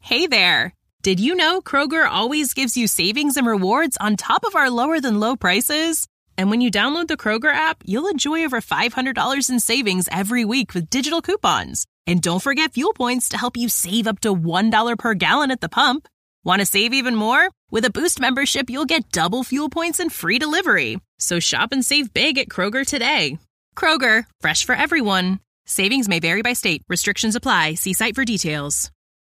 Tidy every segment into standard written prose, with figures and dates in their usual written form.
Hey there! Did you know Kroger always gives you savings and rewards on top of our lower-than-low prices? And when you download the Kroger app, you'll enjoy over $500 in savings every week with digital coupons. And don't forget fuel points to help you save up to $1 per gallon at the pump. Want to save even more? With a Boost membership, you'll get double fuel points and free delivery. So shop and save big at Kroger today. Kroger, fresh for everyone. Savings may vary by state. Restrictions apply. See site for details.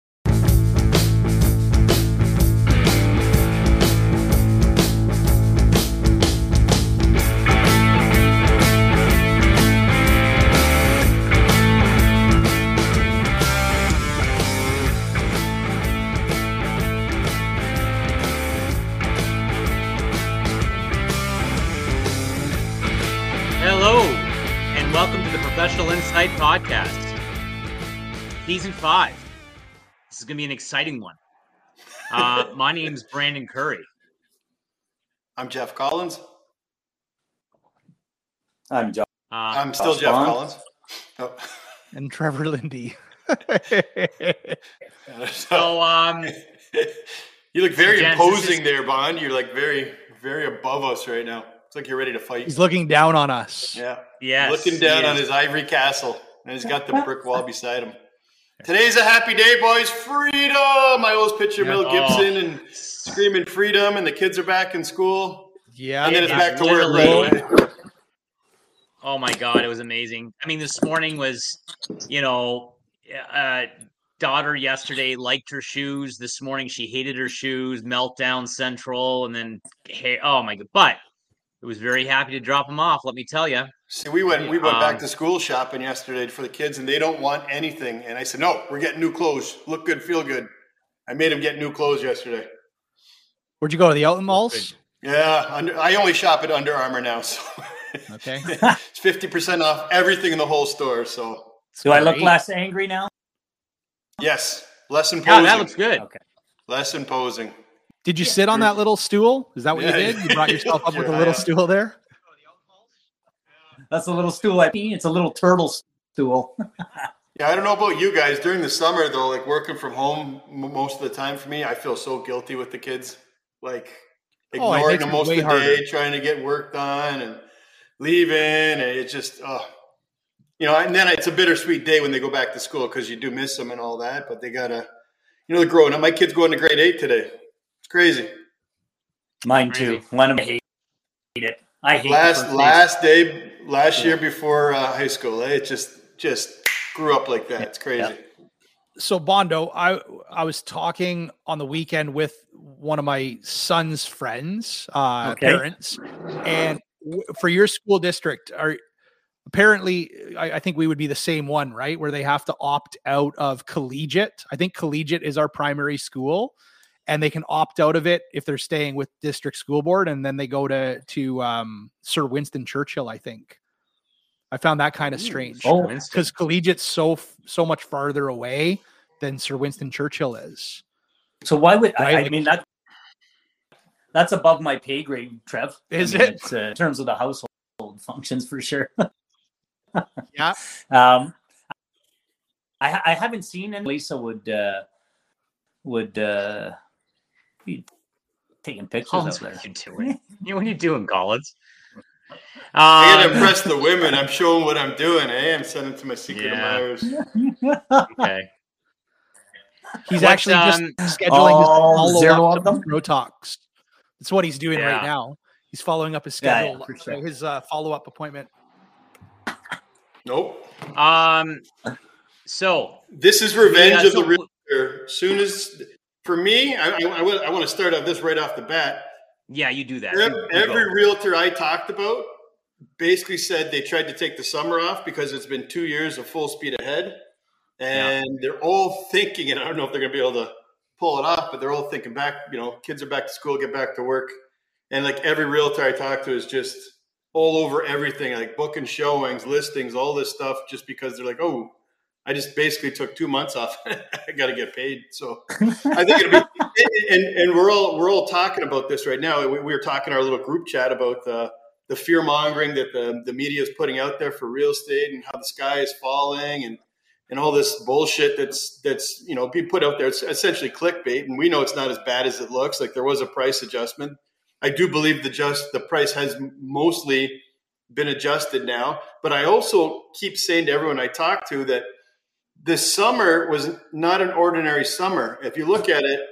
Hello, and welcome to the Professional Insight Podcast, Season 5. This is going to be an exciting one. My name's Brandon Curry. I'm Jeff Collins. I'm John. I'm still Jeff Collins. Oh. And Trevor Lindy. So, you look very imposing there, Bond. You're like very, very above us right now. It's like you're ready to fight. He's looking down on us. Yeah. Yes, looking down on his ivory castle, and he's got the brick wall beside him. Today's a happy day, boys. Freedom! I always picture Mel Gibson and screaming freedom, and the kids are back in school. Yeah. And then it's back to work right away. Oh, my God. It was amazing. I mean, this morning was, daughter yesterday liked her shoes. This morning she hated her shoes. Meltdown central. And then, oh, my God. But I was very happy to drop them off, let me tell you. See, we went back to school shopping yesterday for the kids, and they don't want anything. And I said, no, we're getting new clothes. Look good, feel good. I made them get new clothes yesterday. Where'd you go? To the outlet malls? Yeah, I only shop at Under Armour now. So okay. It's 50% off everything in the whole store. So do I look less angry now? Yes, less imposing. Yeah, that looks good. Okay. Less imposing. Did you sit on that little stool? Is that what you did? You brought yourself up with a little stool there? That's a little stool. It's a little turtle stool. Yeah, I don't know about you guys. During the summer, though, like working from home most of the time for me, I feel so guilty with the kids. Like ignoring them most of the day, trying to get work done and leaving. And it's just, and then it's a bittersweet day when they go back to school because you do miss them and all that. But they got to, they're growing up. My kid's going to grade 8 today. It's crazy. Mine too. One of them hate it. I hate last year before high school. It just grew up like that. It's crazy. Yeah. So Bondo, I was talking on the weekend with one of my son's friends, parents, and for your school district, I think we would be the same one, right? Where they have to opt out of collegiate. I think collegiate is our primary school. And they can opt out of it if they're staying with district school board, and then they go to Sir Winston Churchill. I think I found that kind of strange because collegiate's so much farther away than Sir Winston Churchill is. So why would I mean that's above my pay grade, Trev? Is it? It's, in terms of the household functions for sure. Yeah. I haven't seen any. Lisa would be taking pictures out there. What are you doing? What are you doing, Collins? I gotta impress the women. I'm showing what I'm doing. I'm sending to my secret admirers. Okay. He's actually just scheduling his follow-up Pro Talks. That's what he's doing right now. He's following up his schedule, his follow-up appointment. Nope. So this is revenge of the realtor. Soon as for me, I want to start off this right off the bat. Yeah, you do that. Every realtor I talked about basically said they tried to take the summer off because it's been 2 years of full speed ahead. And they're all thinking, and I don't know if they're going to be able to pull it off, but they're all thinking back, kids are back to school, get back to work. And like every realtor I talk to is just all over everything, like booking showings, listings, all this stuff, just because they're like, oh, I just basically took 2 months off. I got to get paid. So I think it'll be, and we're all talking about this right now. We were talking in our little group chat about the fear mongering that the media is putting out there for real estate and how the sky is falling and and all this bullshit that's being put out there. It's essentially clickbait, and we know it's not as bad as it looks. Like, there was a price adjustment. I do believe the price has mostly been adjusted now, but I also keep saying to everyone I talk to that this summer was not an ordinary summer. If you look at it,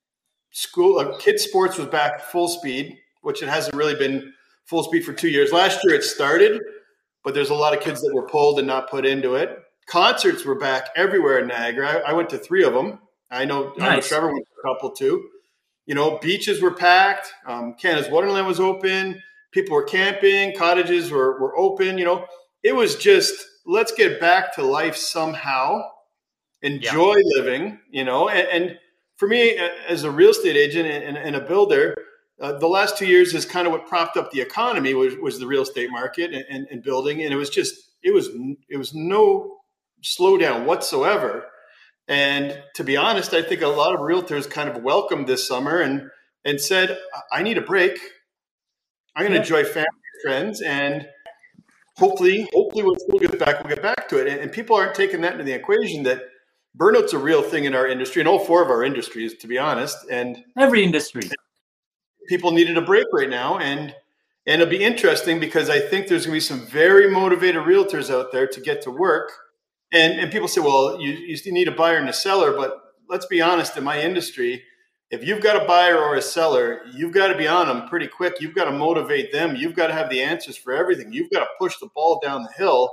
kids sports was back full speed, which it hasn't really been full speed for 2 years. Last year it started, but there's a lot of kids that were pulled and not put into it. Concerts were back everywhere in Niagara. I went to 3 of them. I know Trevor went to a couple too. Beaches were packed. Canada's Wonderland was open. People were camping. Cottages were open. It was just, let's get back to life somehow. Enjoy living, and for me, as a real estate agent and a builder, the last 2 years is kind of what propped up the economy was the real estate market and building. And it was no slowdown whatsoever. And to be honest, I think a lot of realtors kind of welcomed this summer and said, I need a break. I'm going to enjoy family and friends, and hopefully when school gets back, we'll get back to it. And people aren't taking that into the equation, that burnout's a real thing in our industry, and all 4 of our industries, to be honest. And every industry. People needed a break right now. And it'll be interesting because I think there's going to be some very motivated realtors out there to get to work. And people say, well, you need a buyer and a seller. But let's be honest, in my industry, if you've got a buyer or a seller, you've got to be on them pretty quick. You've got to motivate them. You've got to have the answers for everything. You've got to push the ball down the hill,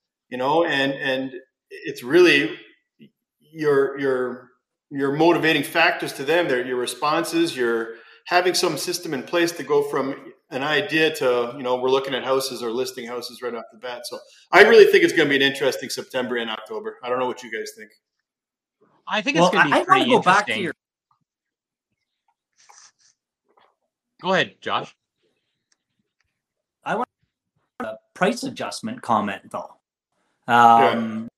and it's really your motivating factors to them. They're your responses. You're having some system in place to go from an idea to, we're looking at houses or listing houses right off the bat. So I really think it's going to be an interesting September and October. I don't know what you guys think. I think it's going to be pretty interesting. Back to Go ahead, Josh. I want a price adjustment comment, though. And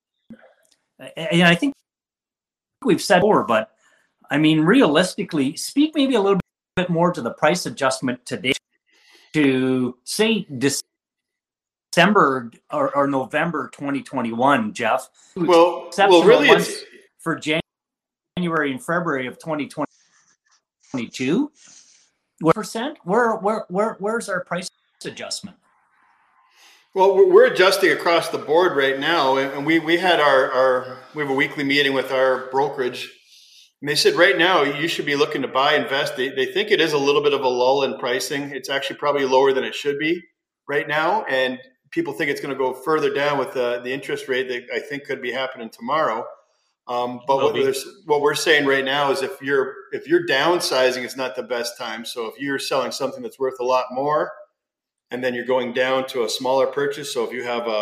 I think we've said more, but I mean, realistically, speak maybe a little bit more to the price adjustment today to say December or November 2021, Jeff. Well, really, it's for January and February of 2022. What percent? Where's our price adjustment? Well, we're adjusting across the board right now, and we had we have a weekly meeting with our brokerage, and they said right now you should be looking to buy, invest. They think it is a little bit of a lull in pricing. It's actually probably lower than it should be right now, and people think it's going to go further down with the interest rate that I think could be happening tomorrow. But what we're saying right now is if you're downsizing, it's not the best time. So if you're selling something that's worth a lot more, and then you're going down to a smaller purchase. So if you have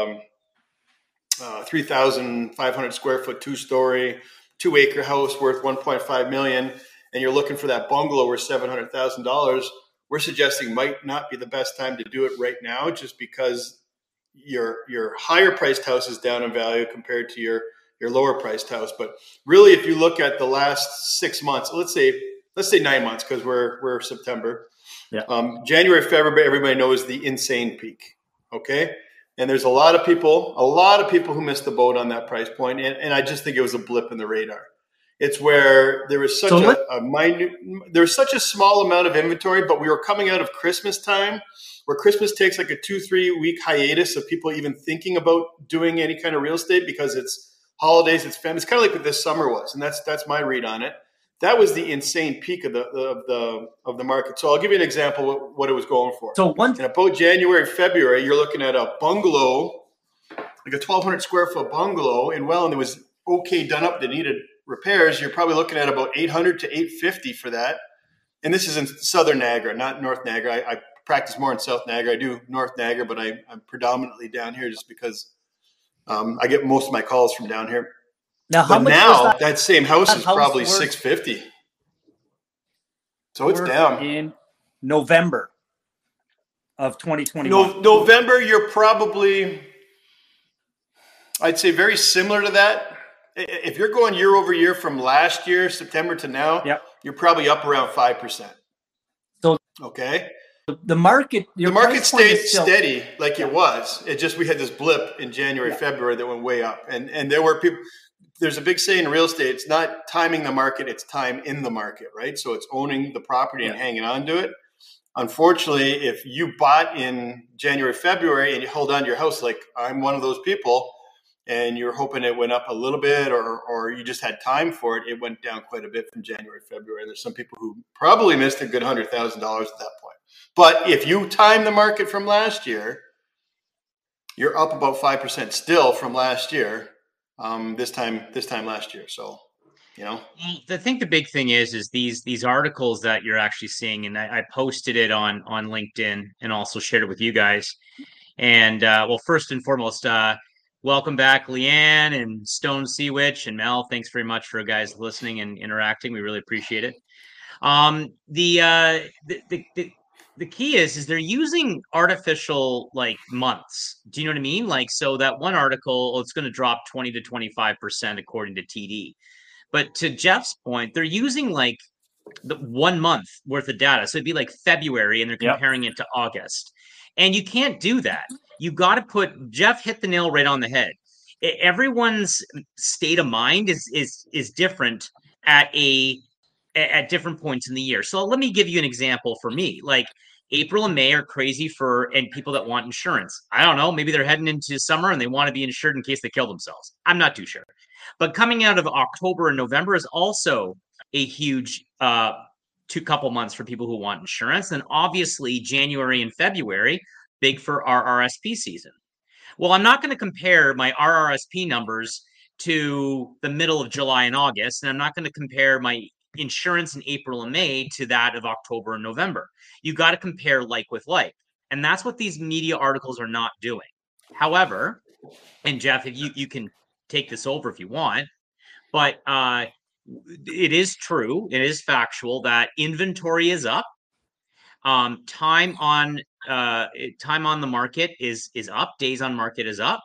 3,500 square foot, 2-story, 2-acre house worth $1.5 million, and you're looking for that bungalow worth $700,000, we're suggesting might not be the best time to do it right now, just because your higher priced house is down in value compared to your lower priced house. But really, if you look at the last 6 months, let's say 9 months, because we're September. Yeah. January, February, everybody knows the insane peak. Okay. And there's a lot of people who missed the boat on that price point. And I just think it was a blip in the radar. It's where there was such there was such a small amount of inventory, but we were coming out of Christmas time, where Christmas takes like a 2-3 week hiatus of people even thinking about doing any kind of real estate, because it's holidays, it's family. It's kind of like what this summer was. And that's my read on it. That was the insane peak of the market. So I'll give you an example of what it was going for. So in about January, February, you're looking at a bungalow, like a 1,200 square foot bungalow in Welland that was okay done up, that needed repairs. You're probably looking at about $800 to $850 for that. And this is in Southern Niagara, not North Niagara. I practice more in South Niagara. I do North Niagara, but I'm predominantly down here just because I get most of my calls from down here. Now, that same house is probably $650. So it's down. In November of 2021. November, you're probably, I'd say, very similar to that. If you're going year over year from last year, September to now, yep, you're probably up around 5%. So okay. the market, the market stayed steady like it was. It just, we had this blip in January, February that went way up. And there were people, there's a big saying in real estate, it's not timing the market, it's time in the market, right? So it's owning the property and hanging on to it. Unfortunately, if you bought in January, February, and you hold on to your house, like I'm one of those people, and you're hoping it went up a little bit, or you just had time for it, it went down quite a bit from January, February. There's some people who probably missed a good $100,000 at that point. But if you time the market from last year, you're up about 5% still from last year. This time last year. So, you know, I think the big thing is these articles that you're actually seeing, and I posted it on LinkedIn and also shared it with you guys. And well, first and foremost, welcome back, Leanne and Stone Sea Witch and Mel. Thanks very much for guys listening and interacting. We really appreciate it. The key is they're using artificial like months. Do you know what I mean? Like, so that one article, it's going to drop 20 to 25% according to TD. But to Jeff's point, they're using like the 1 month worth of data. So it'd be like February and they're comparing it to August. And you can't do that. You got to put, Jeff hit the nail right on the head. Everyone's state of mind is different at different points in the year. So let me give you an example for me. Like April and May are crazy and people that want insurance. I don't know. Maybe they're heading into summer and they want to be insured in case they kill themselves. I'm not too sure. But coming out of October and November is also a huge couple months for people who want insurance. And obviously January and February, big for our RRSP season. Well, I'm not going to compare my RRSP numbers to the middle of July and August, and I'm not going to compare my insurance in April and May to that of October and November. You got to compare like with like. And that's what these media articles are not doing. However, and Jeff, if you can take this over if you want, but it is true, it is factual that inventory is up. Time on the market is up, days on market is up.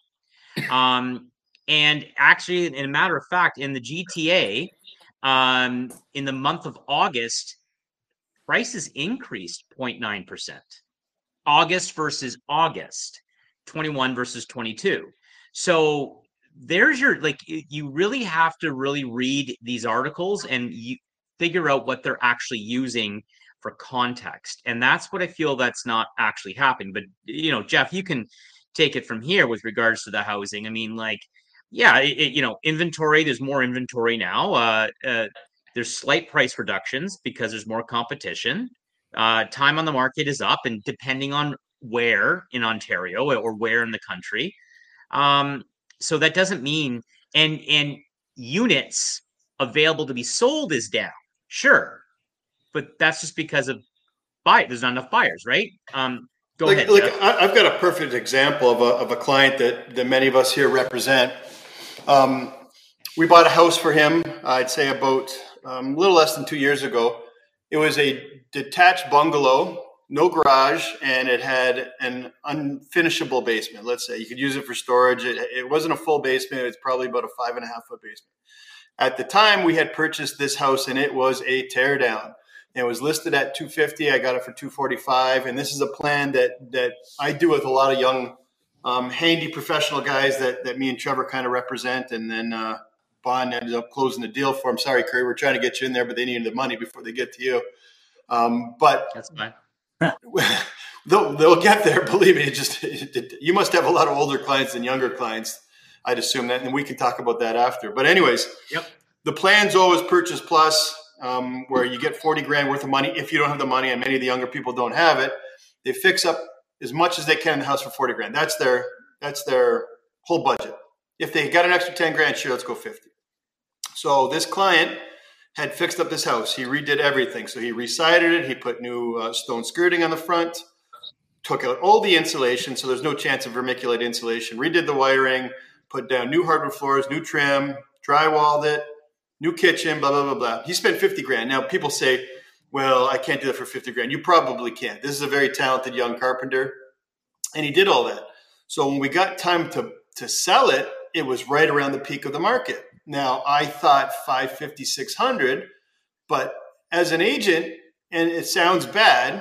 And actually, in a matter of fact, in the GTA, in the month of August, prices increased 0.9%. August versus August, 21 versus 22. So there's your, like, you really have to really read these articles and you figure out what they're actually using for context. And that's what I feel that's not actually happening. But, you know, Jeff, you can take it from here with regards to the housing. I mean, like, yeah, inventory, there's more inventory now. There's slight price reductions because there's more competition. Time on the market is up, and depending on where in Ontario or where in the country. So that doesn't mean, and units available to be sold is down. Sure. But that's just because of there's not enough buyers, right? Go ahead. Jeff. I've got a perfect example of a client that many of us here represent. We bought a house for him, I'd say about a little less than 2 years ago. It was a detached bungalow, no garage, and it had an unfinishable basement. Let's say you could use it for storage. It wasn't a full basement. It was probably about a 5.5 foot basement. At the time we had purchased this house and it was a tear down. It was listed at $250,000. I got it for $245,000. And this is a plan that I do with a lot of young, handy professional guys that me and Trevor kind of represent. And then Bond ended up closing the deal for him. Sorry, Curry, we're trying to get you in there, but they needed the money before they get to you. But that's fine. They'll get there. Believe me. You must have a lot of older clients than younger clients. I'd assume that, and we can talk about that after. But anyways, The plan's always purchase plus. Where you get $40,000 worth of money if you don't have the money, and many of the younger people don't have it. They fix up as much as they can in the house for $40,000. That's their whole budget. If they got an extra $10,000, sure, let's go $50,000. So this client had fixed up this house. He redid everything. So he resided it. He put new stone skirting on the front, took out all the insulation, so there's no chance of vermiculite insulation. Redid the wiring, put down new hardwood floors, new trim, drywalled it. New kitchen, blah, blah, blah, blah. He spent $50,000. Now people say, well, I can't do that for $50,000. You probably can't. This is a very talented young carpenter. And he did all that. So when we got time to sell it, it was right around the peak of the market. Now I thought $550,000, $600,000, but as an agent, and it sounds bad,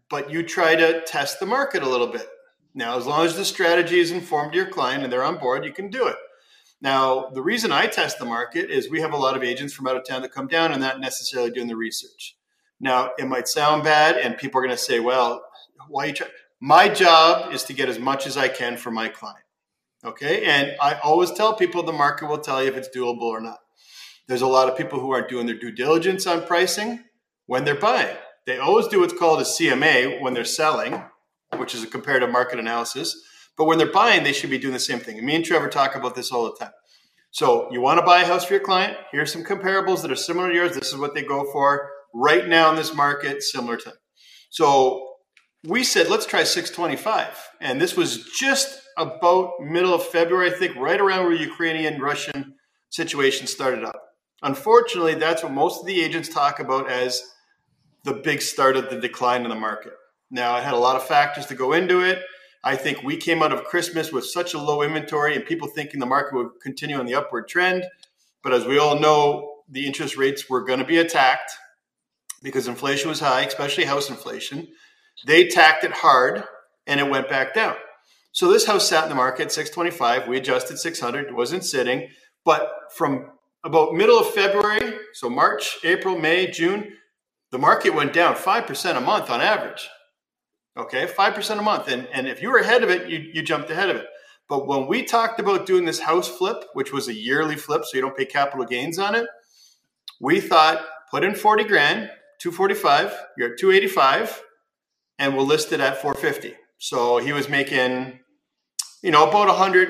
but you try to test the market a little bit. Now, as long as the strategy is informed to your client and they're on board, you can do it. Now, the reason I test the market is we have a lot of agents from out of town that come down and not necessarily doing the research. Now, it might sound bad and people are going to say, well, why are you trying? My job is to get as much as I can for my client. Okay. And I always tell people the market will tell you if it's doable or not. There's a lot of people who aren't doing their due diligence on pricing when they're buying. They always do what's called a CMA when they're selling, which is a comparative market analysis. But when they're buying, they should be doing the same thing. And me and Trevor talk about this all the time. So you want to buy a house for your client? Here's some comparables that are similar to yours. This is what they go for right now in this market, similar to. So we said, let's try 625. And this was just about middle of February, I think, right around where Ukrainian-Russian situation started up. Unfortunately, that's what most of the agents talk about as the big start of the decline in the market. Now, it had a lot of factors to go into it. I think we came out of Christmas with such a low inventory and people thinking the market would continue on the upward trend. But as we all know, the interest rates were going to be attacked because inflation was high, especially house inflation. They tacked it hard and it went back down. So this house sat in the market at 625. We adjusted 600. It wasn't sitting. But from about middle of February, so March, April, May, June, the market went down 5% a month on average. Okay, 5% a month. And if you were ahead of it, you jumped ahead of it. But when we talked about doing this house flip, which was a yearly flip, so you don't pay capital gains on it, we thought, put in 40 grand, 245, you're at 285, and we'll list it at 450. So he was making, about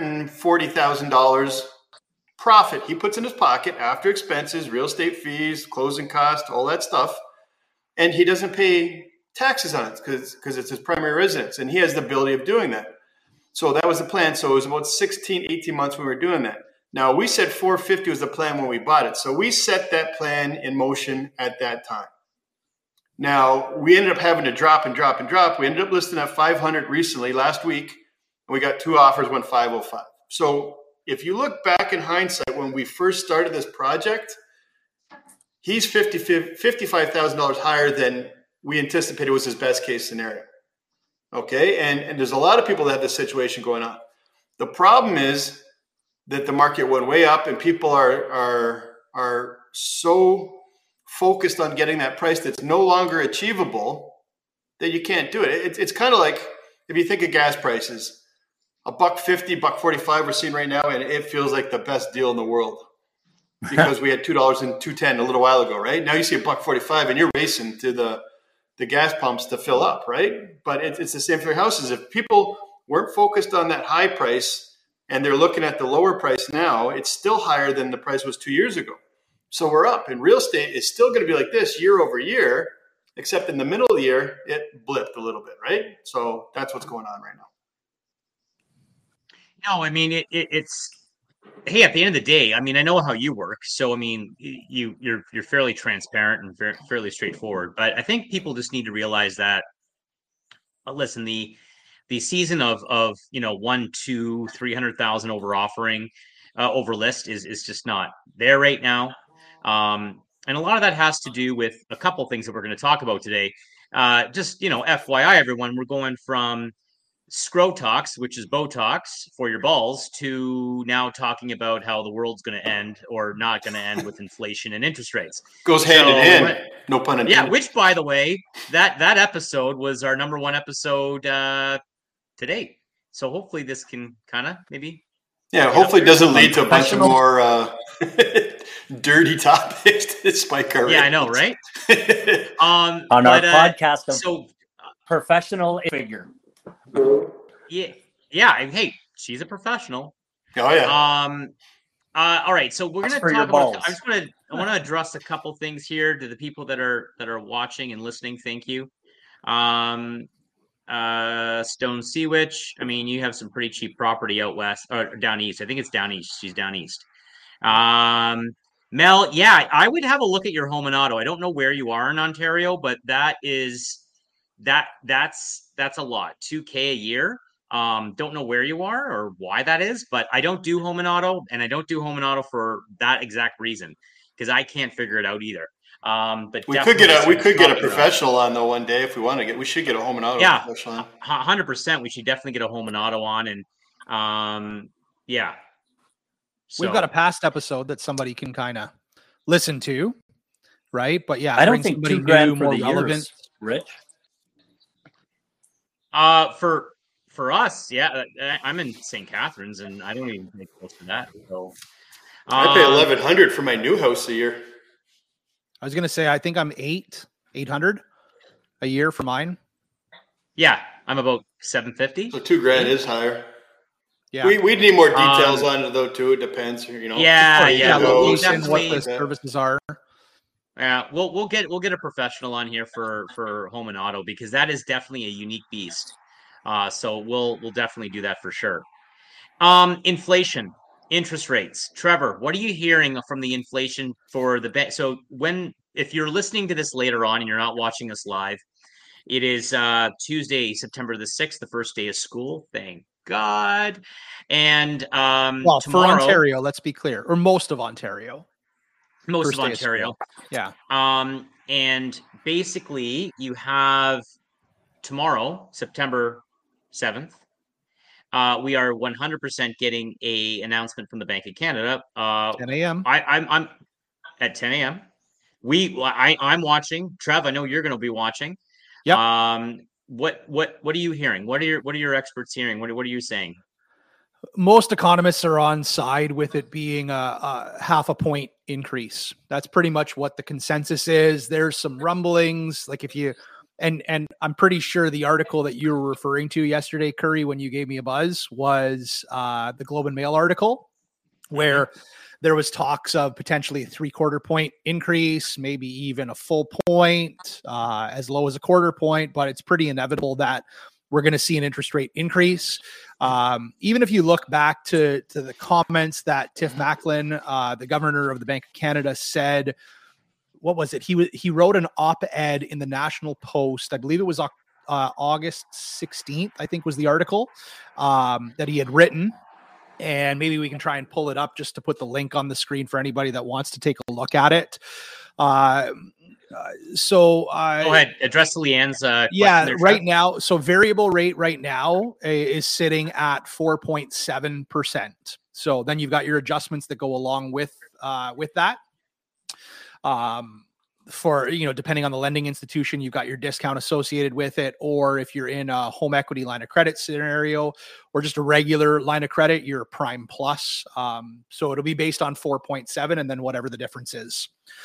$140,000 profit he puts in his pocket after expenses, real estate fees, closing costs, all that stuff. And he doesn't pay taxes on it because it's his primary residence and he has the ability of doing that. So that was the plan. So it was about 16, 18 months when we were doing that. Now we said 450 was the plan when we bought it. So we set that plan in motion at that time. Now we ended up having to drop and drop and drop. We ended up listing at 500 recently last week and we got 2 offers, went 505. So if you look back in hindsight, when we first started this project, he's $55,000 higher than we anticipated was his best case scenario. Okay. And there's a lot of people that have this situation going on. The problem is that the market went way up and people are so focused on getting that price that's no longer achievable that you can't do it. It's kind of like if you think of gas prices, $1.50, $1.45 we're seeing right now, and it feels like the best deal in the world because we had $2 and $2.10 a little while ago, right? Now you see $1.45 and you're racing to the gas pumps to fill up, right? But it's the same for houses. If people weren't focused on that high price and they're looking at the lower price now, it's still higher than the price was 2 years ago. So we're up. And real estate is still going to be like this year over year, except in the middle of the year, it blipped a little bit, right? So that's what's going on right now. No, I mean, it's hey, at the end of the day, I mean, I know how you work. So, I mean, you're fairly transparent and fairly straightforward. But I think people just need to realize that, listen, the season of 1, 2, 300,000 over offering, over list is just not there right now. And a lot of that has to do with a couple things that we're going to talk about today. Just, FYI, everyone, we're going from Scrotox, which is Botox for your balls, to now talking about how the world's going to end or not going to end with inflation and interest rates. Goes hand in hand. No pun intended. Yeah, which, by the way, that episode was our number 1 episode to date. So hopefully this can kind of maybe... Yeah, hopefully it doesn't lead to a bunch of more dirty topics to spike our ratings. Yeah, I know, right? On our podcast of professional figure. Yeah. Hey, she's a professional. Oh yeah. All right. So we're going to talk about. I want to address a couple things here to the people that are watching and listening. Thank you. Stone Sea Witch. I mean, you have some pretty cheap property out west or down east. I think it's down east. She's down east. Mel, yeah, I would have a look at your home and auto. I don't know where you are in Ontario, but that's a lot. $2,000 a year. Don't know where you are or why that is, but I don't do home and auto, and I don't do home and auto for that exact reason because I can't figure it out either. But we could get a professional on though one day if we want to we should get a home and auto professional on. 100%. We should definitely get a home and auto on, and So, we've got a past episode that somebody can kind of listen to, right? But yeah, I don't think $2,000 for the relevant, Rich. For us, I'm in St. Catharines, and I don't even pay close to that. So I pay $1,100 for my new house a year. I was gonna say I think I'm $800 a year for mine. Yeah, I'm about $750. So $2,000 is higher. Yeah, we need more details on it though too. It depends, Location, what the services are. Yeah, we'll get a professional on here for home and auto, because that is definitely a unique beast. So we'll definitely do that for sure. Inflation, interest rates. Trevor, what are you hearing from the inflation for the bank? So if you're listening to this later on and you're not watching us live, it is Tuesday, September the 6th, the first day of school. Thank God. And tomorrow, for Ontario, let's be clear, or most of Ontario. Most of Ontario. Yeah. And basically you have tomorrow, September 7th, we are 100% getting a announcement from the Bank of Canada. 10 a.m. I'm at 10 a.m. I'm watching. Trev, I know you're going to be watching. Yep. What are you hearing? What are your experts hearing? What are you saying? Most economists are on side with it being a half a point increase. That's pretty much what the consensus is. There's some rumblings, like if you and I'm pretty sure the article that you were referring to yesterday, Curry, when you gave me a buzz, was the Globe and Mail article, where there was talks of potentially a 3/4 point increase, maybe even a full point, as low as a 1/4 point. But it's pretty inevitable that we're going to see an interest rate increase. Even if you look back to the comments that Tiff Macklin, the governor of the Bank of Canada, said, what was it? He wrote an op-ed in the National Post. I believe it was August 16th, I think was the article that he had written. And maybe we can try and pull it up just to put the link on the screen for anybody that wants to take a look at it. Go ahead, address Leanne's right now. So variable rate right now is sitting at 4.7%. So then you've got your adjustments that go along with that. For, depending on the lending institution, you've got your discount associated with it, or if you're in a home equity line of credit scenario or just a regular line of credit, you're prime plus. So it'll be based on 4.7 and then whatever the difference is.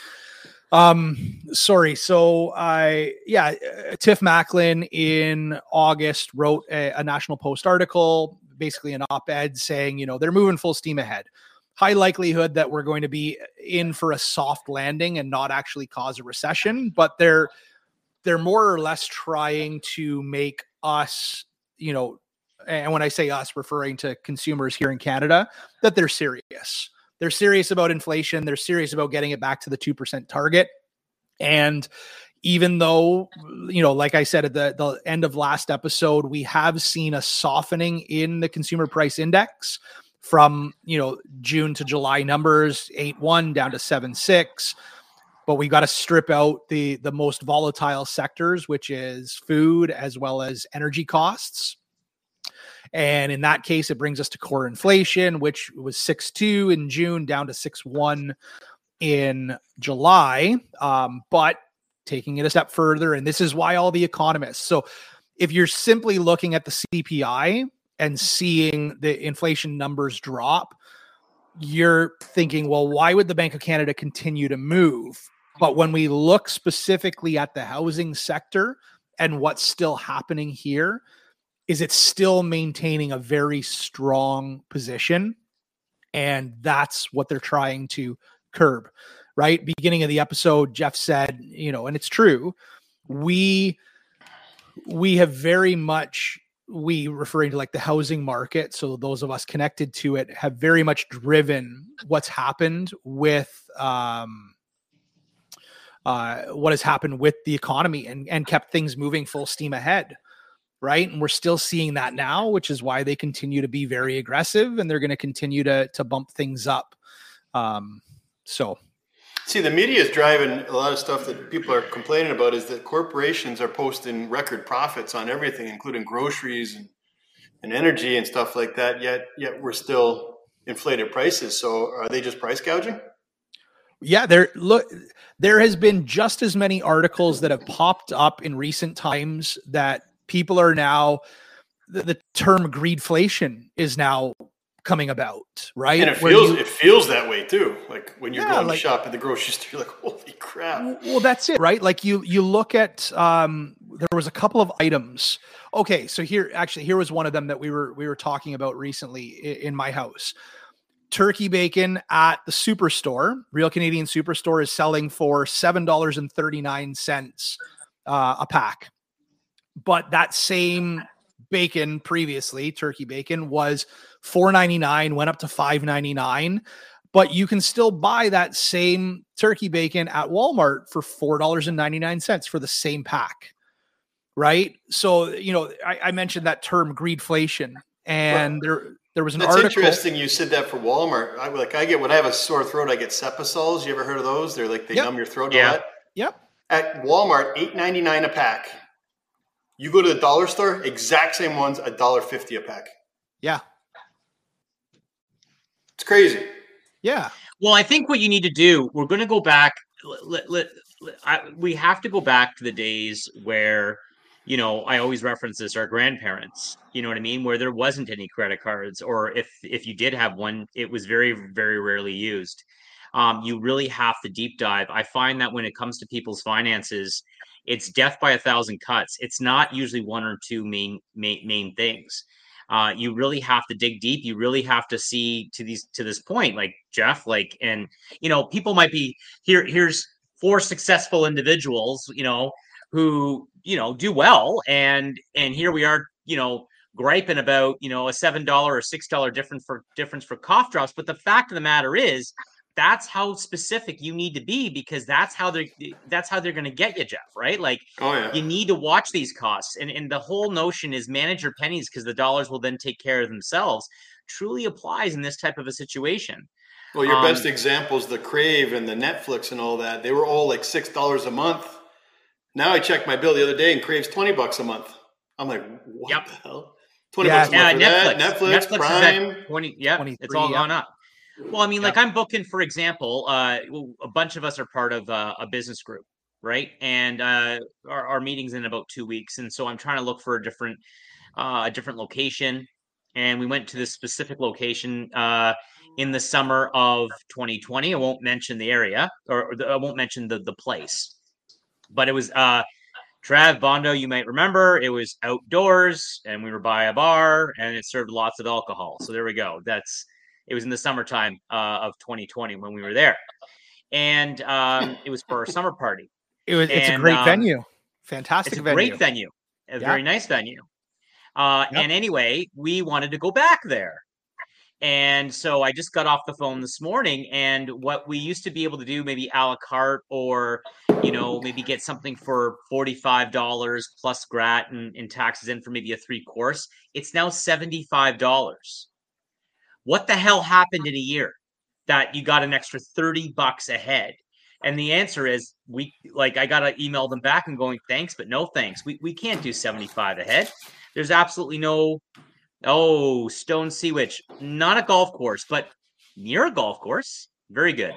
Tiff Macklin in August wrote a National Post article, basically an op-ed saying, they're moving full steam ahead. High likelihood that we're going to be in for a soft landing and not actually cause a recession, but they're more or less trying to make us, and when I say us, referring to consumers here in Canada, that they're serious. They're serious about inflation. They're serious about getting it back to the 2% target. And even though, like I said at the end of last episode, we have seen a softening in the consumer price index from, June to July numbers, 8.1 down to 7.6. But we got to strip out the most volatile sectors, which is food as well as energy costs. And in that case, it brings us to core inflation, which was 6.2 in June, down to 6.1 in July. But taking it a step further, and this is why all the economists. So if you're simply looking at the CPI and seeing the inflation numbers drop, you're thinking, well, why would the Bank of Canada continue to move? But when we look specifically at the housing sector and what's still happening here, is it's still maintaining a very strong position. And that's what they're trying to curb, right? Beginning of the episode, Jeff said, and it's true, we have very much, referring to like the housing market, so those of us connected to it have very much driven what's happened with what has happened with the economy and kept things moving full steam ahead. Right. And we're still seeing that now, which is why they continue to be very aggressive and they're going to continue to bump things up. See, the media is driving a lot of stuff that people are complaining about is that corporations are posting record profits on everything, including groceries and energy and stuff like that. Yet we're still inflated prices. So are they just price gouging? Yeah, there has been just as many articles that have popped up in recent times that people are now, the term greedflation is now coming about, right? And it feels that way too. Like when you're going to shop at the grocery store, you're like, holy crap. Well, that's it, right? Like you look at, there was a couple of items. Okay, so here was one of them that we were talking about recently in my house. Turkey bacon at the Superstore, Real Canadian Superstore, is selling for $7.39 a pack. But that same bacon previously, turkey bacon, was $4.99, went up to $5.99. But you can still buy that same turkey bacon at Walmart for $4.99 for the same pack, right? So, I mentioned that term greedflation, and there was an article. That's interesting you said that for Walmart. I get, when I have a sore throat, I get Cepasols. You ever heard of those? They're like, they numb your throat a lot. Yep. At Walmart, $8.99 a pack. You go to the dollar store, exact same ones, $1.50 a pack. Yeah. It's crazy. Yeah. Well, I think what you need to do, we're going to go back. We have to go back to the days where, I always reference this, our grandparents, you know what I mean? Where there wasn't any credit cards, or if you did have one, it was very, very rarely used. You really have to deep dive. I find that when it comes to people's finances, it's death by 1,000 cuts. It's not usually one or two main things. You really have to dig deep. You really have to see to this point, like Jeff, and people might be here's 4 successful individuals, who, do well. And here we are, griping about, a $7 or $6 difference for cough drops. But the fact of the matter is, that's how specific you need to be, because that's how they're going to get you, Jeff, right? Like, you need to watch these costs. And the whole notion is manage your pennies, because the dollars will then take care of themselves, truly applies in this type of a situation. Well, your best examples, the Crave and the Netflix and all that, they were all like $6 a month. Now I checked my bill the other day and Crave's $20 a month. I'm like, what the hell? $20 a month for that. Netflix Prime. 20, it's all gone up. Well, I mean, like I'm booking, for example, a bunch of us are part of a business group, right? And our meeting's in about 2 weeks. And so I'm trying to look for a different location. And we went to this specific location in the summer of 2020. I won't mention the area, or I won't mention the place. But it was Trav Bondo, you might remember. It was outdoors, and we were by a bar, and it served lots of alcohol. So there we go. It was in the summertime of 2020 when we were there, and it was for our summer party. It's a great venue, fantastic. It's a great venue, a very nice venue. And anyway, we wanted to go back there. And so I just got off the phone this morning, and what we used to be able to do, maybe a la carte, or, maybe get something for $45 plus grat and taxes in for maybe a 3-course. It's now $75. What the hell happened in a year that you got an extra $30 ahead? And the answer is I got to email them back and going, thanks, but no thanks. We can't do 75 ahead. There's absolutely no. Oh, Stone Seawitch, not a golf course, but near a golf course. Very good.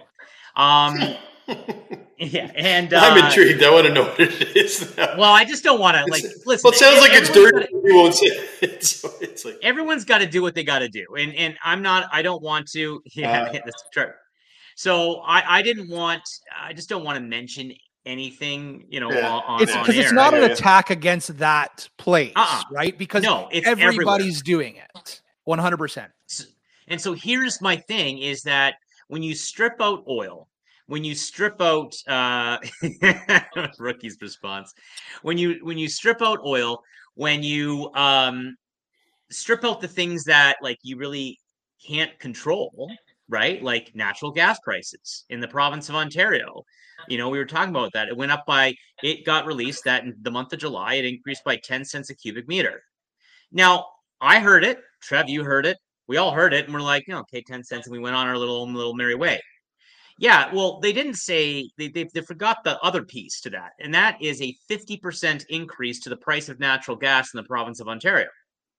Yeah, and I'm intrigued. I want to know what it is now. Well, I just don't want to listen. Well, it sounds like it's dirty. You won't say it. So it's like everyone's got to do what they got to do, and I'm not. I don't want to. Yeah, that's true. So I didn't want. I just don't want to mention anything, on it's because it's not an attack against that place, right? Because everybody's doing it 100%. And so here's my thing is that when you strip out oil, when you strip out Rookie's response, when you strip out oil, when you strip out the things that you really can't control, right? Like natural gas prices in the province of Ontario. We were talking about that. It got released that in the month of July, it increased by 10 cents a cubic meter. Now, I heard it. Trev, you heard it. We all heard it. And we're like, okay, 10 cents. And we went on our little merry way. Yeah, well, they didn't say they forgot the other piece to that, and that is a 50% increase to the price of natural gas in the province of Ontario.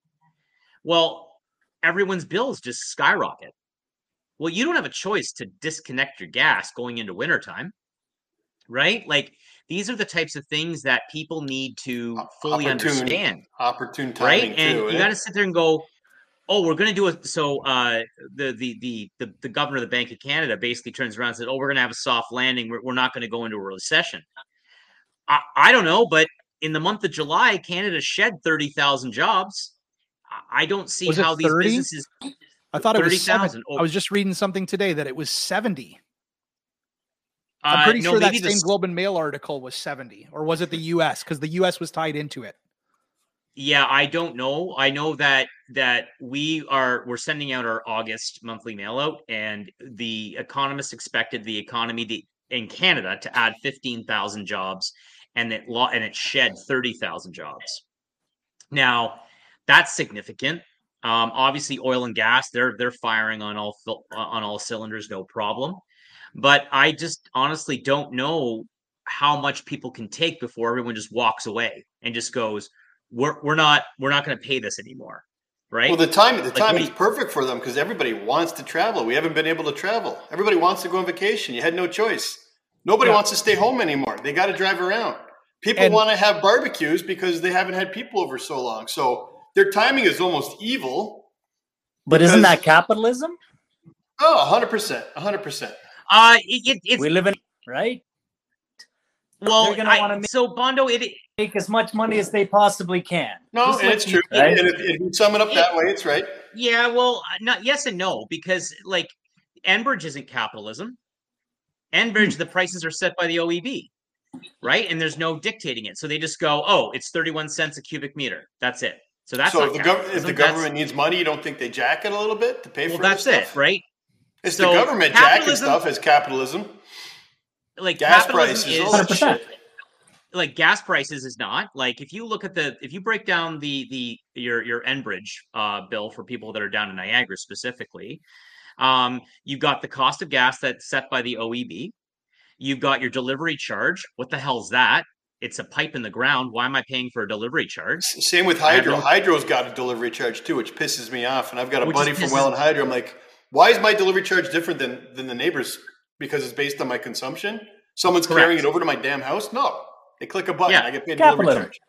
Well, everyone's bills just skyrocket. Well, you don't have a choice to disconnect your gas going into wintertime, right? Like these are the types of things that people need to fully understand. Opportune Right? timing, And too, you got to sit there and go, oh, we're going to do it. So the governor of the Bank of Canada basically turns around and said, oh, we're going to have a soft landing. We're not going to go into a recession. I don't know, but in the month of July, Canada shed 30,000 jobs. I don't see how these businesses. I thought it was 30,000. I was just reading something today that it was 70. I'm pretty sure that same Globe and Mail article was 70, or was it the U.S.? Because the U.S. was tied into it. Yeah, I don't know. I know that we're sending out our August monthly mail out, and the Economist expected the economy in Canada to add 15,000 jobs, and it shed 30,000 jobs. Now, that's significant. Obviously, oil and gas, they're firing on all cylinders, no problem. But I just honestly don't know how much people can take before everyone just walks away and just goes, we're not going to pay this anymore, right? Well, the timing is perfect for them because everybody wants to travel. We haven't been able to travel. Everybody wants to go on vacation. You had no choice. Nobody wants to stay home anymore. They got to drive around. People want to have barbecues because they haven't had people over so long. So their timing is almost evil. But isn't that capitalism? Oh, 100%. 100%. We live in, right? Well, so Bondo, make as much money as they possibly can. No, and it's true. Right? And if you sum it up that way, it's right. Yeah, well, not yes and no, because like Enbridge isn't capitalism. Enbridge, the prices are set by the OEB, right? And there's no dictating it. So they just go, oh, it's 31 cents a cubic meter. That's it. So that's if the government needs money, you don't think they jack it a little bit to pay for it? Well, that's it, right? It's the government jacking stuff as capitalism. Like gas prices is 100%. Like gas prices is not. Like if you look at if you break down your Enbridge bill for people that are down in Niagara specifically, you've got the cost of gas that's set by the OEB. You've got your delivery charge. What the hell's that? It's a pipe in the ground. Why am I paying for a delivery charge? Same with Hydro. Hydro's got a delivery charge too, which pisses me off. And I've got a buddy from Welland Hydro. I'm like, why is my delivery charge different than the neighbor's? Because it's based on my consumption? Someone's carrying it over to my damn house? No. They click a button. I get paid delivery charge.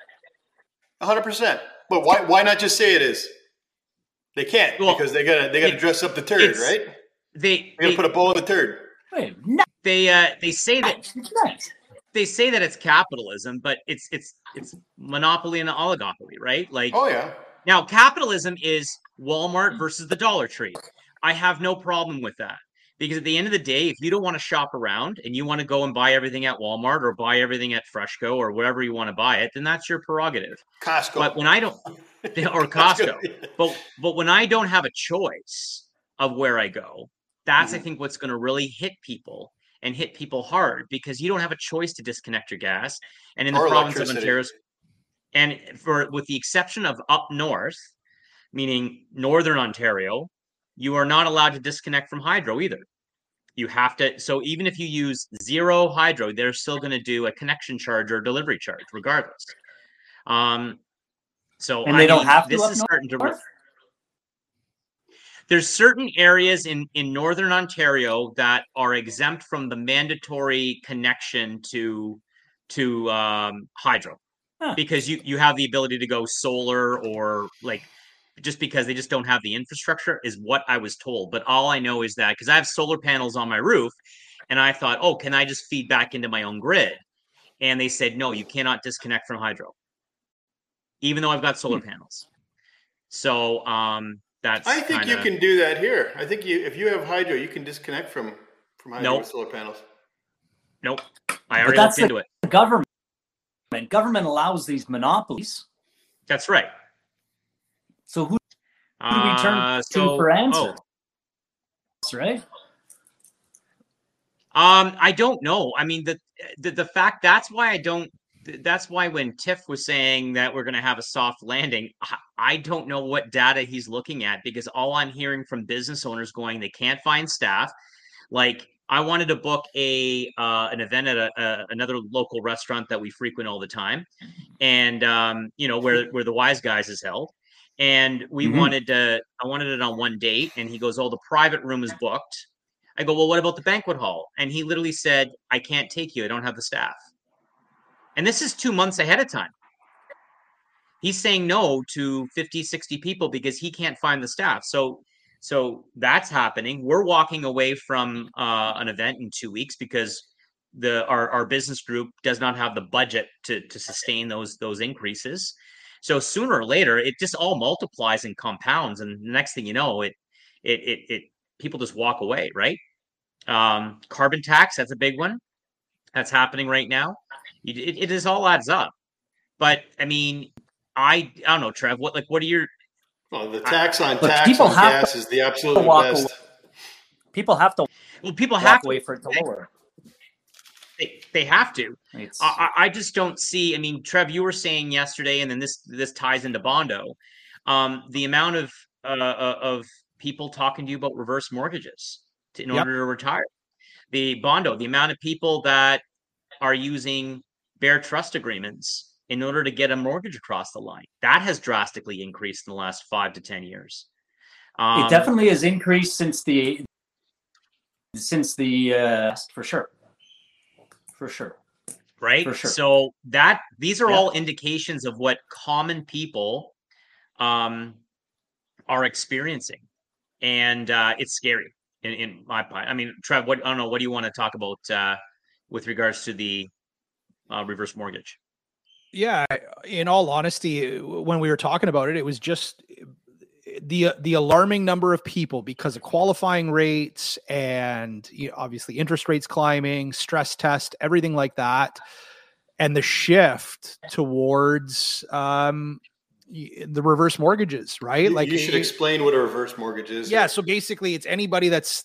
100%. But why not just say it is? They can't because they gotta dress up the turd, right? They gotta put a bow on the turd. Wait, no. They say that they say that it's capitalism, but it's monopoly and oligopoly, right? Like, oh yeah. Now capitalism is Walmart versus the Dollar Tree. I have no problem with that. Because at the end of the day, if you don't want to shop around and you want to go and buy everything at Walmart or buy everything at Freshco or wherever you want to buy it, then that's your prerogative. Costco. But when I don't, or Costco, but when I don't have a choice of where I go, that's I think what's going to really hit people and hit people hard because you don't have a choice to disconnect your gas. And in the province of Ontario, and with the exception of up north, meaning Northern Ontario, you are not allowed to disconnect from hydro either. You have to. So even if you use zero hydro, they're still going to do a connection charge or delivery charge regardless. So and they don't have to. This is starting to. There's certain areas in Northern Ontario that are exempt from the mandatory connection to hydro because you have the ability to go solar or like. Just because they just don't have the infrastructure is what I was told. But all I know is that because I have solar panels on my roof and I thought, oh, can I just feed back into my own grid? And they said, no, you cannot disconnect from hydro, even though I've got solar panels. So that's I think you can do that here. I think if you have hydro, you can disconnect from hydro with solar panels. Nope. I already looked into it. Government allows these monopolies. That's right. So who do we turn to for answers? Right? I don't know. I mean, the fact that's why I don't. That's why when Tiff was saying that we're going to have a soft landing, I don't know what data he's looking at because all I'm hearing from business owners going they can't find staff. Like I wanted to book an event at another local restaurant that we frequent all the time, and where the Wise Guys is held. And I wanted it on one date, and he goes, "Oh, the private room is booked." I go, "Well, what about the banquet hall?" And he literally said, "I can't take you. I don't have the staff." And this is 2 months ahead of time. He's saying no to 50, 60 people because he can't find the staff. So that's happening. We're walking away from an event in 2 weeks because our business group does not have the budget to sustain those increases. So sooner or later, it just all multiplies and compounds, and the next thing you know, it people just walk away, right? Carbon tax, that's a big one. That's happening right now. It just all adds up. But I mean, I don't know, Trev. What are your? Well, the tax on gas is the absolute best. People have to. Well, people have to wait for it to lower. They have to. I just don't see. I mean, Trev, you were saying yesterday, and then this ties into Bondo. The amount of people talking to you about reverse mortgages in order to retire. The Bondo, the amount of people that are using bare trust agreements in order to get a mortgage across the line, that has drastically increased in the last 5 to 10 years. It definitely has increased since the for sure. Right. For sure. So these are all indications of what common people are experiencing, and it's scary in my point. I mean, Trev, I don't know. What do you want to talk about with regards to the reverse mortgage? Yeah, in all honesty, when we were talking about it, it was just the alarming number of people because of qualifying rates and obviously interest rates climbing, stress test, everything like that, and the shift towards the reverse mortgages, right? You should explain what a reverse mortgage is. Yeah, so basically, it's anybody that's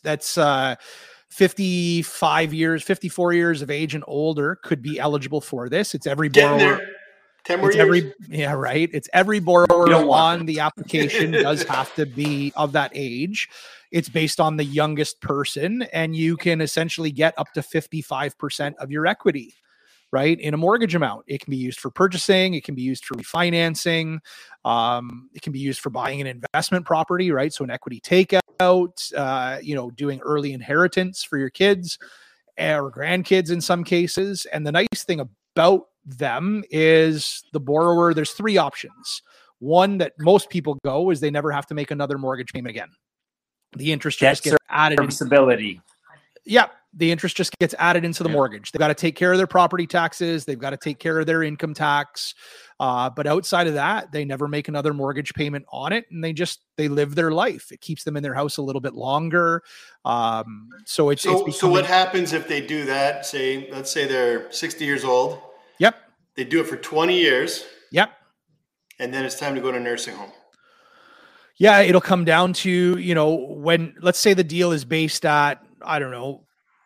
55 years, 54 years of age and older could be eligible for this. It's every borrower. 10 more years. Right. It's every borrower on the application does have to be of that age. It's based on the youngest person, and you can essentially get up to 55% of your equity, right, in a mortgage amount. It can be used for purchasing. It can be used for refinancing. It can be used for buying an investment property, right? So an equity takeout, doing early inheritance for your kids or grandkids in some cases. And the nice thing about them is the borrower, there's 3 options. One that most people go is they never have to make another mortgage payment again. The interest just gets added. Serviceability. Yeah. The interest just gets added into the mortgage. They've got to take care of their property taxes. They've got to take care of their income tax. But outside of that, they never make another mortgage payment on it. And they live their life. It keeps them in their house a little bit longer. So what happens if they do that? Let's say they're 60 years old. Yep. They do it for 20 years. Yep. And then it's time to go to a nursing home. Yeah. It'll come down to, when, let's say the deal is based at, I don't know,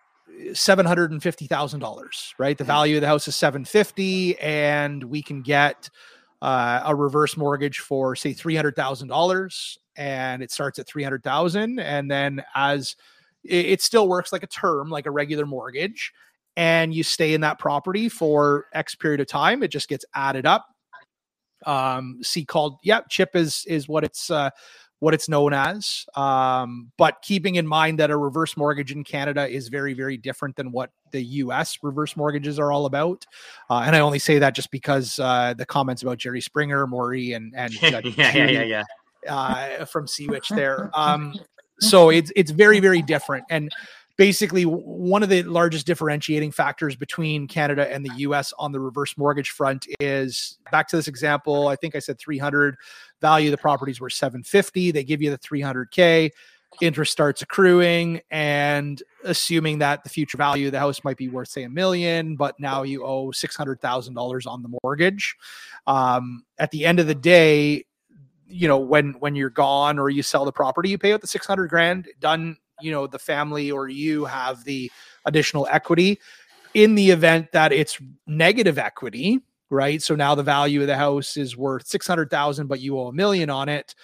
$750,000, right? The value of the house is $750,000, and we can get a reverse mortgage for say $300,000, and it starts at $300,000, and then as it still works like a term, like a regular mortgage, and you stay in that property for X period of time. It just gets added up. CHIP is what it's known as. But keeping in mind that a reverse mortgage in Canada is very, very different than what the US reverse mortgages are all about. And I only say that just because the comments about Jerry Springer, Maury, and Judy, from Sea-Witch there. So it's very, very different. And basically, one of the largest differentiating factors between Canada and the US on the reverse mortgage front is, back to this example, I think I said 300, value of the properties were 750. They give you the 300K, interest starts accruing, and assuming that the future value of the house might be worth, say, $1 million, but now you owe $600,000 on the mortgage. At the end of the day, when you're gone or you sell the property, you pay out the $600,000, done. The family or you have the additional equity. In the event that it's negative equity, right? So now the value of the house is worth $600,000, but you owe $1 million on it.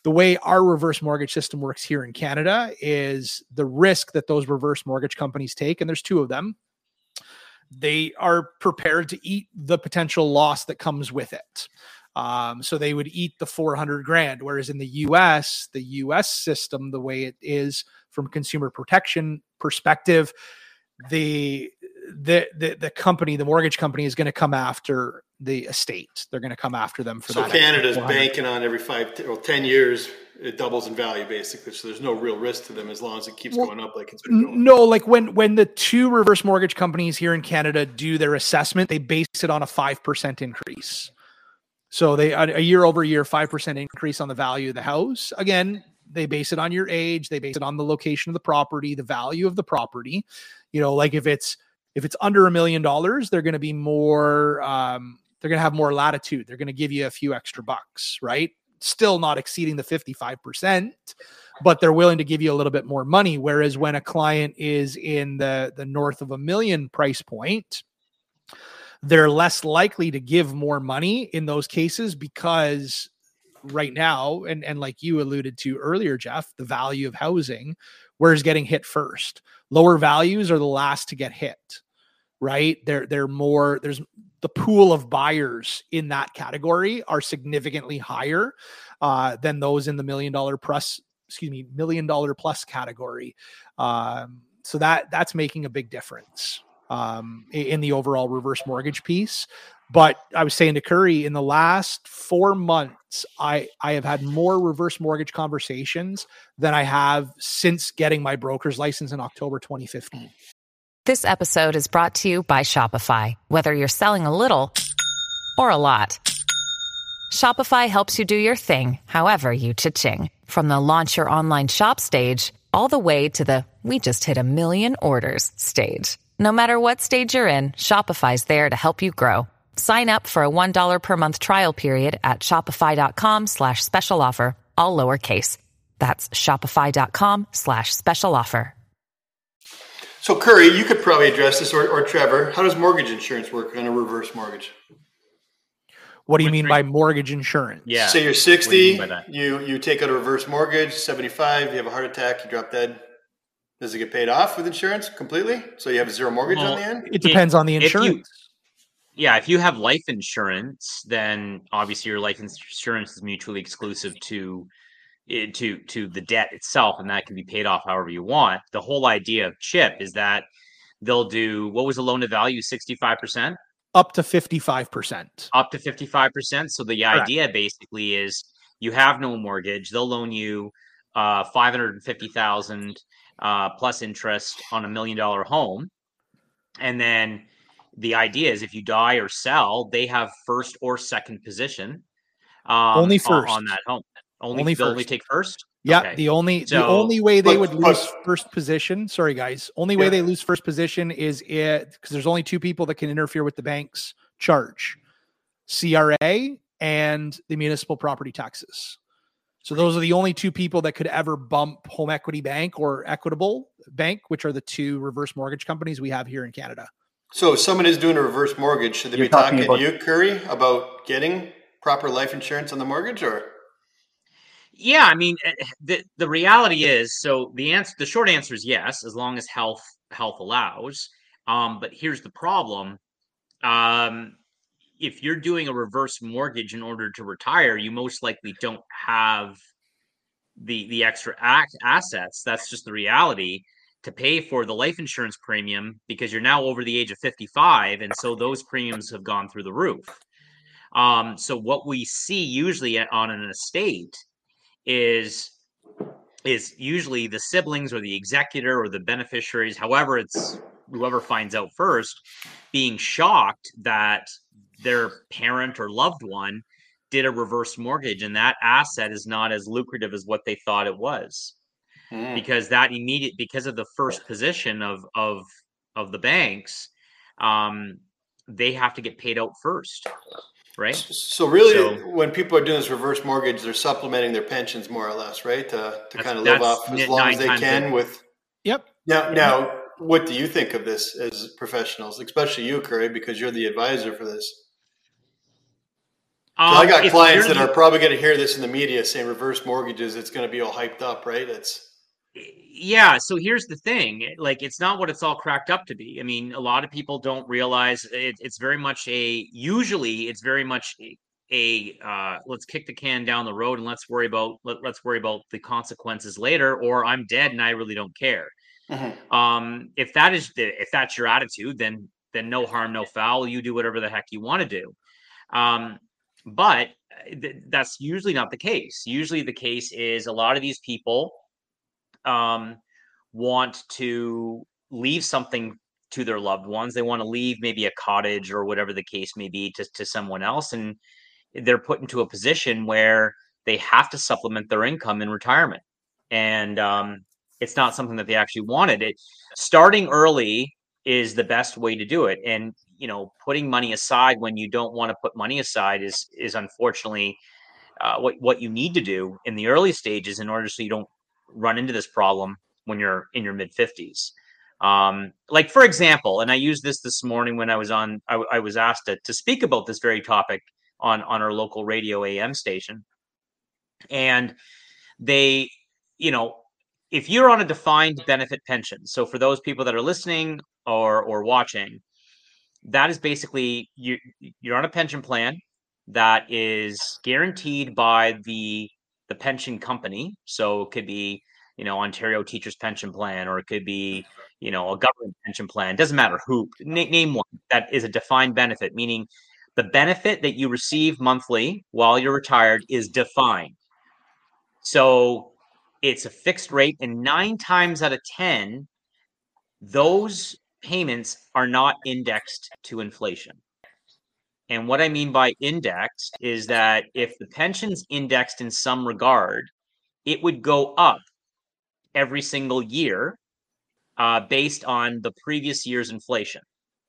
The way our reverse mortgage system works here in Canada is the risk that those reverse mortgage companies take, and there's two of them, they are prepared to eat the potential loss that comes with it. So they would eat the $400,000, whereas in the US system, the way it is from consumer protection perspective, the company, the mortgage company, is going to come after the estate. They're going to come after them for that. So Canada's banking on every 10 years, it doubles in value basically. So there's no real risk to them as long as it keeps going up like it's been going. No, like when the two reverse mortgage companies here in Canada do their assessment, they base it on a 5% increase. So they a year over year 5% increase on the value of the house. Again, they base it on your age, they base it on the location of the property, the value of the property. Like if it's under $1 million, they're going to be more. They're going to have more latitude. They're going to give you a few extra bucks, right? Still not exceeding the 55%, but they're willing to give you a little bit more money. Whereas when a client is in the north of $1 million price point, they're less likely to give more money in those cases because right now, and like you alluded to earlier, Jeff, the value of housing, where's getting hit first. Lower values are the last to get hit, right? They're more, there's the pool of buyers in that category are significantly higher than those in the $1 million plus category. So that's making a big difference in the overall reverse mortgage piece. But I was saying to Curry, in the last 4 months, I have had more reverse mortgage conversations than I have since getting my broker's license in October 2015. This episode is brought to you by Shopify. Whether you're selling a little or a lot, Shopify helps you do your thing, however you cha-ching. From the launch your online shop stage, all the way to the we just hit 1 million orders stage. No matter what stage you're in, Shopify's there to help you grow. Sign up for a $1 per month trial period at shopify.com/special offer, all lowercase. That's shopify.com/special offer. So Curry, you could probably address this, or Trevor. How does mortgage insurance work on a reverse mortgage? What do you mean by mortgage insurance? Yeah. Say you're 60, you take out a reverse mortgage, 75, you have a heart attack, you drop dead. Does it get paid off with insurance completely? So you have zero mortgage on the end? It depends on the insurance. If you have life insurance, then obviously your life insurance is mutually exclusive to the debt itself, and that can be paid off however you want. The whole idea of CHIP is that they'll do, what was the loan to value, 65%? Up to 55%. Up to 55%. So the idea basically is you have no mortgage. They'll loan you $550,000 plus interest on $1 million home. And then the idea is if you die or sell, they have first or second position only first on that home. Only take first? Yeah, okay. the only way they would lose first position. Sorry, guys. Only way they lose first position is because there's only two people that can interfere with the bank's charge: CRA and the municipal property taxes. So those are the only two people that could ever bump Home Equity Bank or Equitable Bank, which are the two reverse mortgage companies we have here in Canada. So if someone is doing a reverse mortgage, should they be talking to you, Curry, about getting proper life insurance on the mortgage, or? Yeah, I mean, the reality is, so the short answer is yes, as long as health allows. But here's the problem: if you're doing a reverse mortgage in order to retire, you most likely don't have the extra assets. That's just the reality to pay for the life insurance premium because you're now over the age of 55, and so those premiums have gone through the roof. So what we see usually on an estate is usually the siblings or the executor or the beneficiaries, however it's whoever finds out first, being shocked that their parent or loved one did a reverse mortgage and that asset is not as lucrative as what they thought it was. Because because of the first position of the banks, they have to get paid out first. Right. So really, when people are doing this reverse mortgage, they're supplementing their pensions more or less, right? To kind of live off as long as they can with. Yep. Now, what do you think of this as professionals, especially you, Curry, because you're the advisor for this? So I got clients that are probably going to hear this in the media saying reverse mortgages, it's going to be all hyped up, right? Yeah. So here's the thing, like, it's not what it's all cracked up to be. I mean, a lot of people don't realize it's very much usually it's very much let's kick the can down the road and let's worry about the consequences later, or I'm dead and I really don't care. Mm-hmm. If that's your attitude, then no harm, no foul. You do whatever the heck you want to do. But that's usually not the case. Usually the case is a lot of these people want to leave something to their loved ones. They want to leave maybe a cottage or whatever the case may be to someone else. And they're put into a position where they have to supplement their income in retirement. And it's not something that they actually wanted. Starting early is the best way to do it. And, putting money aside when you don't want to put money aside is unfortunately what you need to do in the early stages in order so you don't run into this problem when you're in your mid 50s. Like, for example, and I used this morning when I was I was asked to speak about this very topic on our local radio AM station. And they, if you're on a defined benefit pension, so for those people that are listening or watching, that is basically you're on a pension plan that is guaranteed by the pension company. So it could be, Ontario Teachers Pension Plan, or it could be, a government pension plan. It doesn't matter who. Name one that is a defined benefit, meaning the benefit that you receive monthly while you're retired is defined. So it's a fixed rate, and 9 times out of 10, those payments are not indexed to inflation. And what I mean by indexed is that if the pension's indexed in some regard, it would go up every single year based on the previous year's inflation.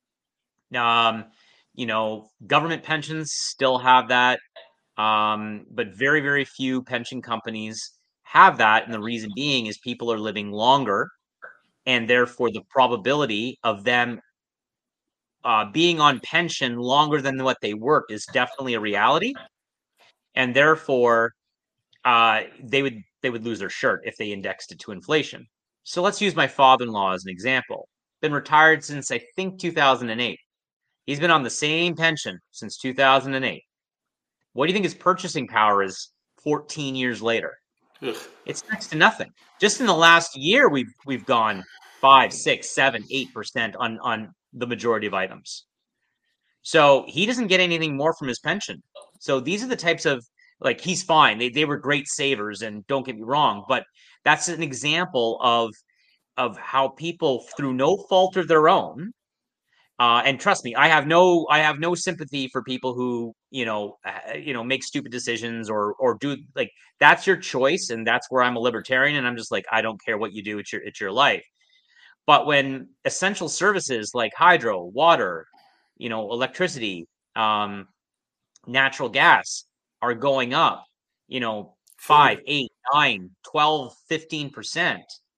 Government pensions still have that, but very, very few pension companies have that. And the reason being is people are living longer, and therefore the probability of them being on pension longer than what they worked is definitely a reality. And therefore they would lose their shirt if they indexed it to inflation. So let's use my father-in-law as an example. Been retired since, I think, 2008. He's been on the same pension since 2008. What do you think his purchasing power is 14 years later? Ugh. It's next to nothing. Just in the last year, we've gone 5, 6, 7, 8% on the majority of items. So he doesn't get anything more from his pension. So these are the types of, like, he's fine. They were great savers, and don't get me wrong, but that's an example of how people, through no fault of their own, and trust me, I have no sympathy for people who make stupid decisions or do, like, that's your choice, and that's where I'm a libertarian, and I'm just like, I don't care what you do, it's your life. But when essential services like hydro, water, electricity, natural gas are going up, 5, 8, 9, 12, 15%.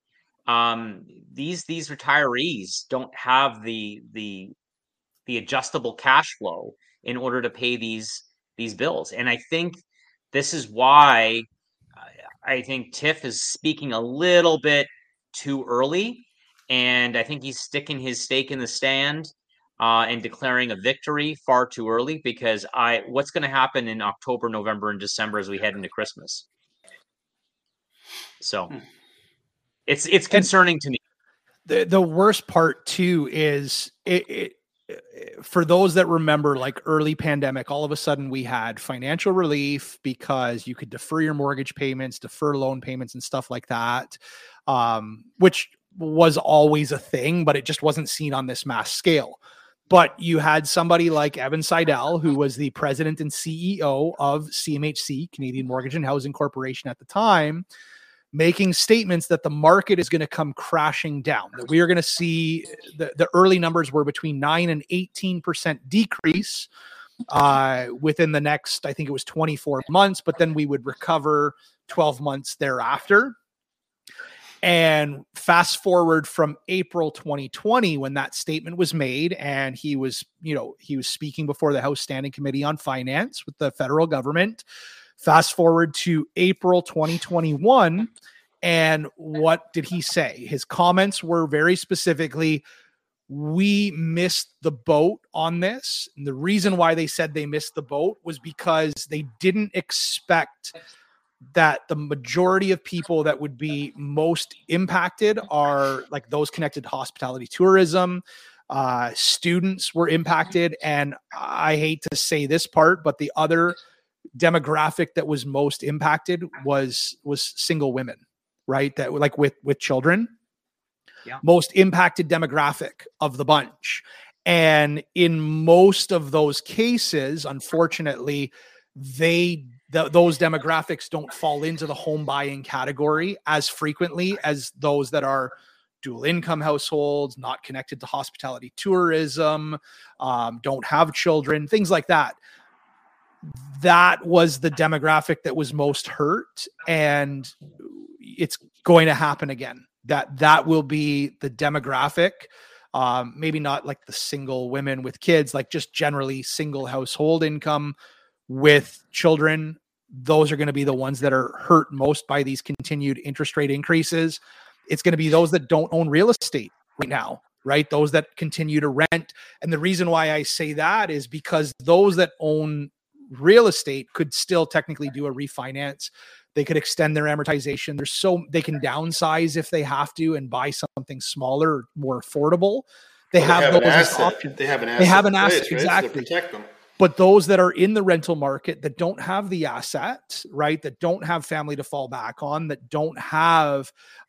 These retirees don't have the adjustable cash flow in order to pay these bills. And I think this is why I think Tiff is speaking a little bit too early. And I think he's sticking his stake in the sand and declaring a victory far too early, because what's going to happen in October, November, and December as we head into Christmas? So it's concerning to me. The worst part too is it for those that remember, like, early pandemic, all of a sudden we had financial relief because you could defer your mortgage payments, defer loan payments and stuff like that, which was always a thing, but it just wasn't seen on this mass scale. But you had somebody like Evan Seidel, who was the president and CEO of CMHC, Canadian Mortgage and Housing Corporation at the time, making statements that the market is going to come crashing down, that we are going to see the early numbers were between 9 and 18% decrease within the next, I think it was 24 months, but then we would recover 12 months thereafter. And fast forward from April 2020, when that statement was made, and he was speaking before the House Standing Committee on Finance with the federal government. Fast forward to April 2021, and what did he say? His comments were very specifically, we missed the boat on this. And the reason why they said they missed the boat was because they didn't expect that the majority of people that would be most impacted are like those connected to hospitality tourism. Students were impacted. And I hate to say this part, but the other demographic that was most impacted was single women, right? That like with children. Yeah. Most impacted demographic of the bunch. And in most of those cases, unfortunately, those demographics don't fall into the home buying category as frequently as those that are dual income households, not connected to hospitality tourism, don't have children, things like that. That was the demographic that was most hurt, and it's going to happen again. That will be the demographic. Maybe not like the single women with kids, like just generally single household income with children. Those are going to be the ones that are hurt most by these continued interest rate increases. It's going to be those that don't own real estate right now, right? Those that continue to rent. And the reason why I say that is because those that own real estate could still technically do a refinance. They could extend their amortization. They can downsize if they have to and buy something smaller, more affordable. They have those options. They have an asset, right? Exactly. To protect them. But those that are in the rental market that don't have the asset, right, that don't have family to fall back on, that don't have,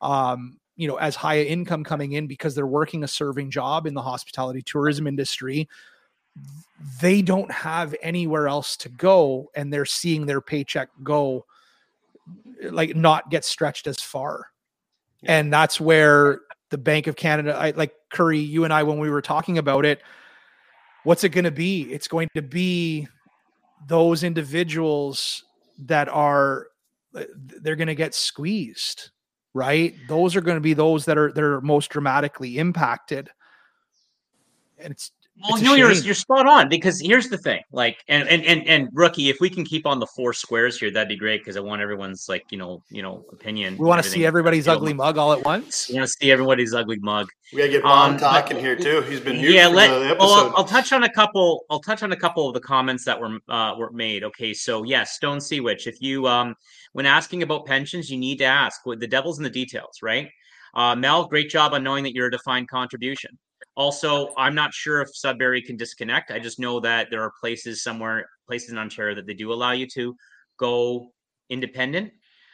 as high an income coming in because they're working a serving job in the hospitality tourism industry, they don't have anywhere else to go, and they're seeing their paycheck go, like, not get stretched as far. Yeah. And that's where the Bank of Canada, like Curry, you and I, when we were talking about it, what's it going to be? It's going to be those individuals that they're going to get squeezed, right? Those are going to be those that are most dramatically impacted. And you're spot on, because here's the thing, like, and Rookie, if we can keep on the four squares here, that'd be great, because I want everyone's opinion. We want to see everybody's ugly mug all at once. We want to see everybody's ugly mug. We gotta get Bob talking here too. He's been the episode. Well, I'll touch on a couple of the comments that were made. Okay, so yes, Stone Sea Witch. If you when asking about pensions, you need to ask. The devil's in the details, right? Mel, great job on knowing that you're a defined contribution. Also, I'm not sure if Sudbury can disconnect. I just know that there are places in Ontario that they do allow you to go independent.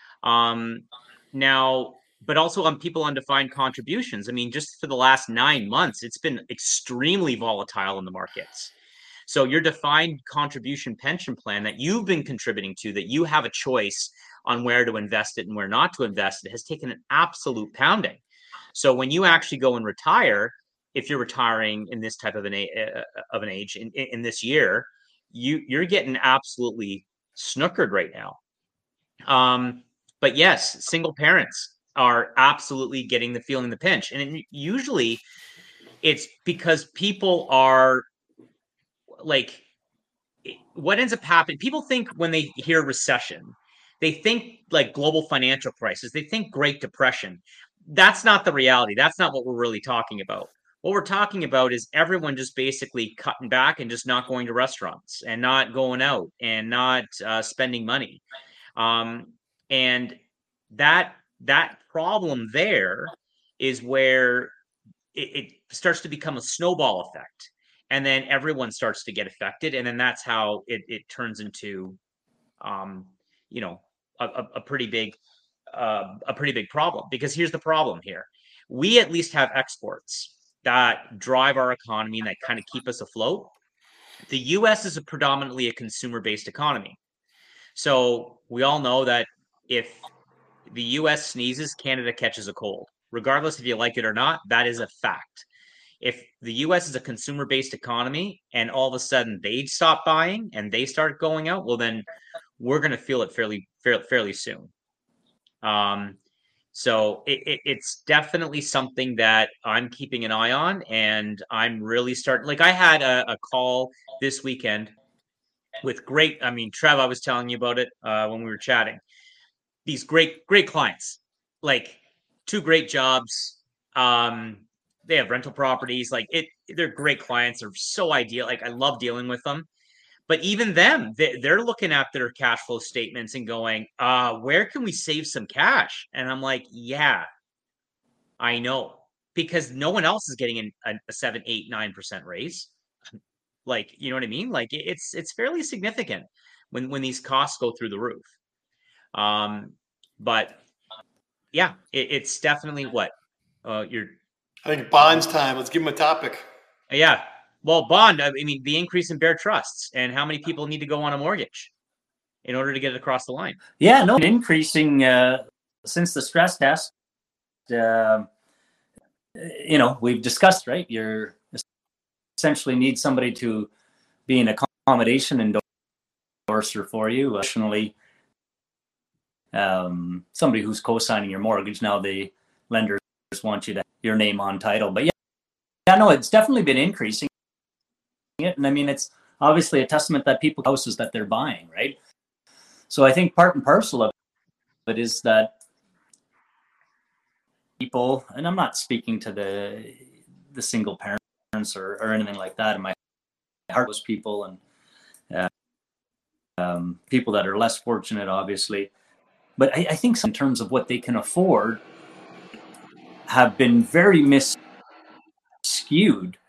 Now, but also on people on defined contributions. I mean, just for the last 9 months, it's been extremely volatile in the markets. So your defined contribution pension plan that you've been contributing to, that you have a choice on where to invest it and where not to invest it, has taken an absolute pounding. So when you actually go and retire, if you're retiring in this type of an age in this year, you're getting absolutely snookered right now. But yes, single parents are absolutely getting feeling the pinch. And usually it's because people are like, what ends up happening, people think when they hear recession, they think like global financial crisis, they think Great Depression. That's not the reality. That's not what we're really talking about. What we're talking about is everyone just basically cutting back and just not going to restaurants and not going out and not spending money. And that problem there is where it starts to become a snowball effect. And then everyone starts to get affected. And then that's how it turns into, a pretty big problem. Because here's the problem here. We at least have exports that drive our economy and that kind of keep us afloat. The U.S. is predominantly a consumer-based economy. So we all know that if the U.S. sneezes, Canada catches a cold. Regardless if you like it or not, that is a fact. If the U.S. is a consumer-based economy and all of a sudden they stop buying and they start going out, well, then we're going to feel it fairly soon. So it's definitely something that I'm keeping an eye on, and I'm really starting. Like I had a call this weekend with Trev, I was telling you about it when we were chatting. These great clients, like 2 great jobs. They have rental properties. They're great clients. They're so ideal. Like I love dealing with them. But even them, they're looking at their cash flow statements and going, where can we save some cash? And I'm like, yeah, I know, because no one else is getting a 7, 8, 9% raise. Like, you know what I mean? Like it's fairly significant when these costs go through the roof. But yeah, it's definitely what I think bonds time. Let's give him a topic. Yeah. Well, bond, I mean, the increase in bare trusts and how many people need to go on a mortgage in order to get it across the line. Yeah, no, increasing since the stress test. We've discussed, right? You're essentially need somebody to be an accommodation endorser for you. Additionally, somebody who's co-signing your mortgage. Now the lenders want you to have your name on title, but yeah, no, it's definitely been increasing it. And I mean, it's obviously a testament that people houses that they're buying, right? So I think part and parcel of it is that people, and I'm not speaking to the single parents or anything like that. In my heart, those people and people that are less fortunate, obviously. But I think in terms of what they can afford, have been very skewed.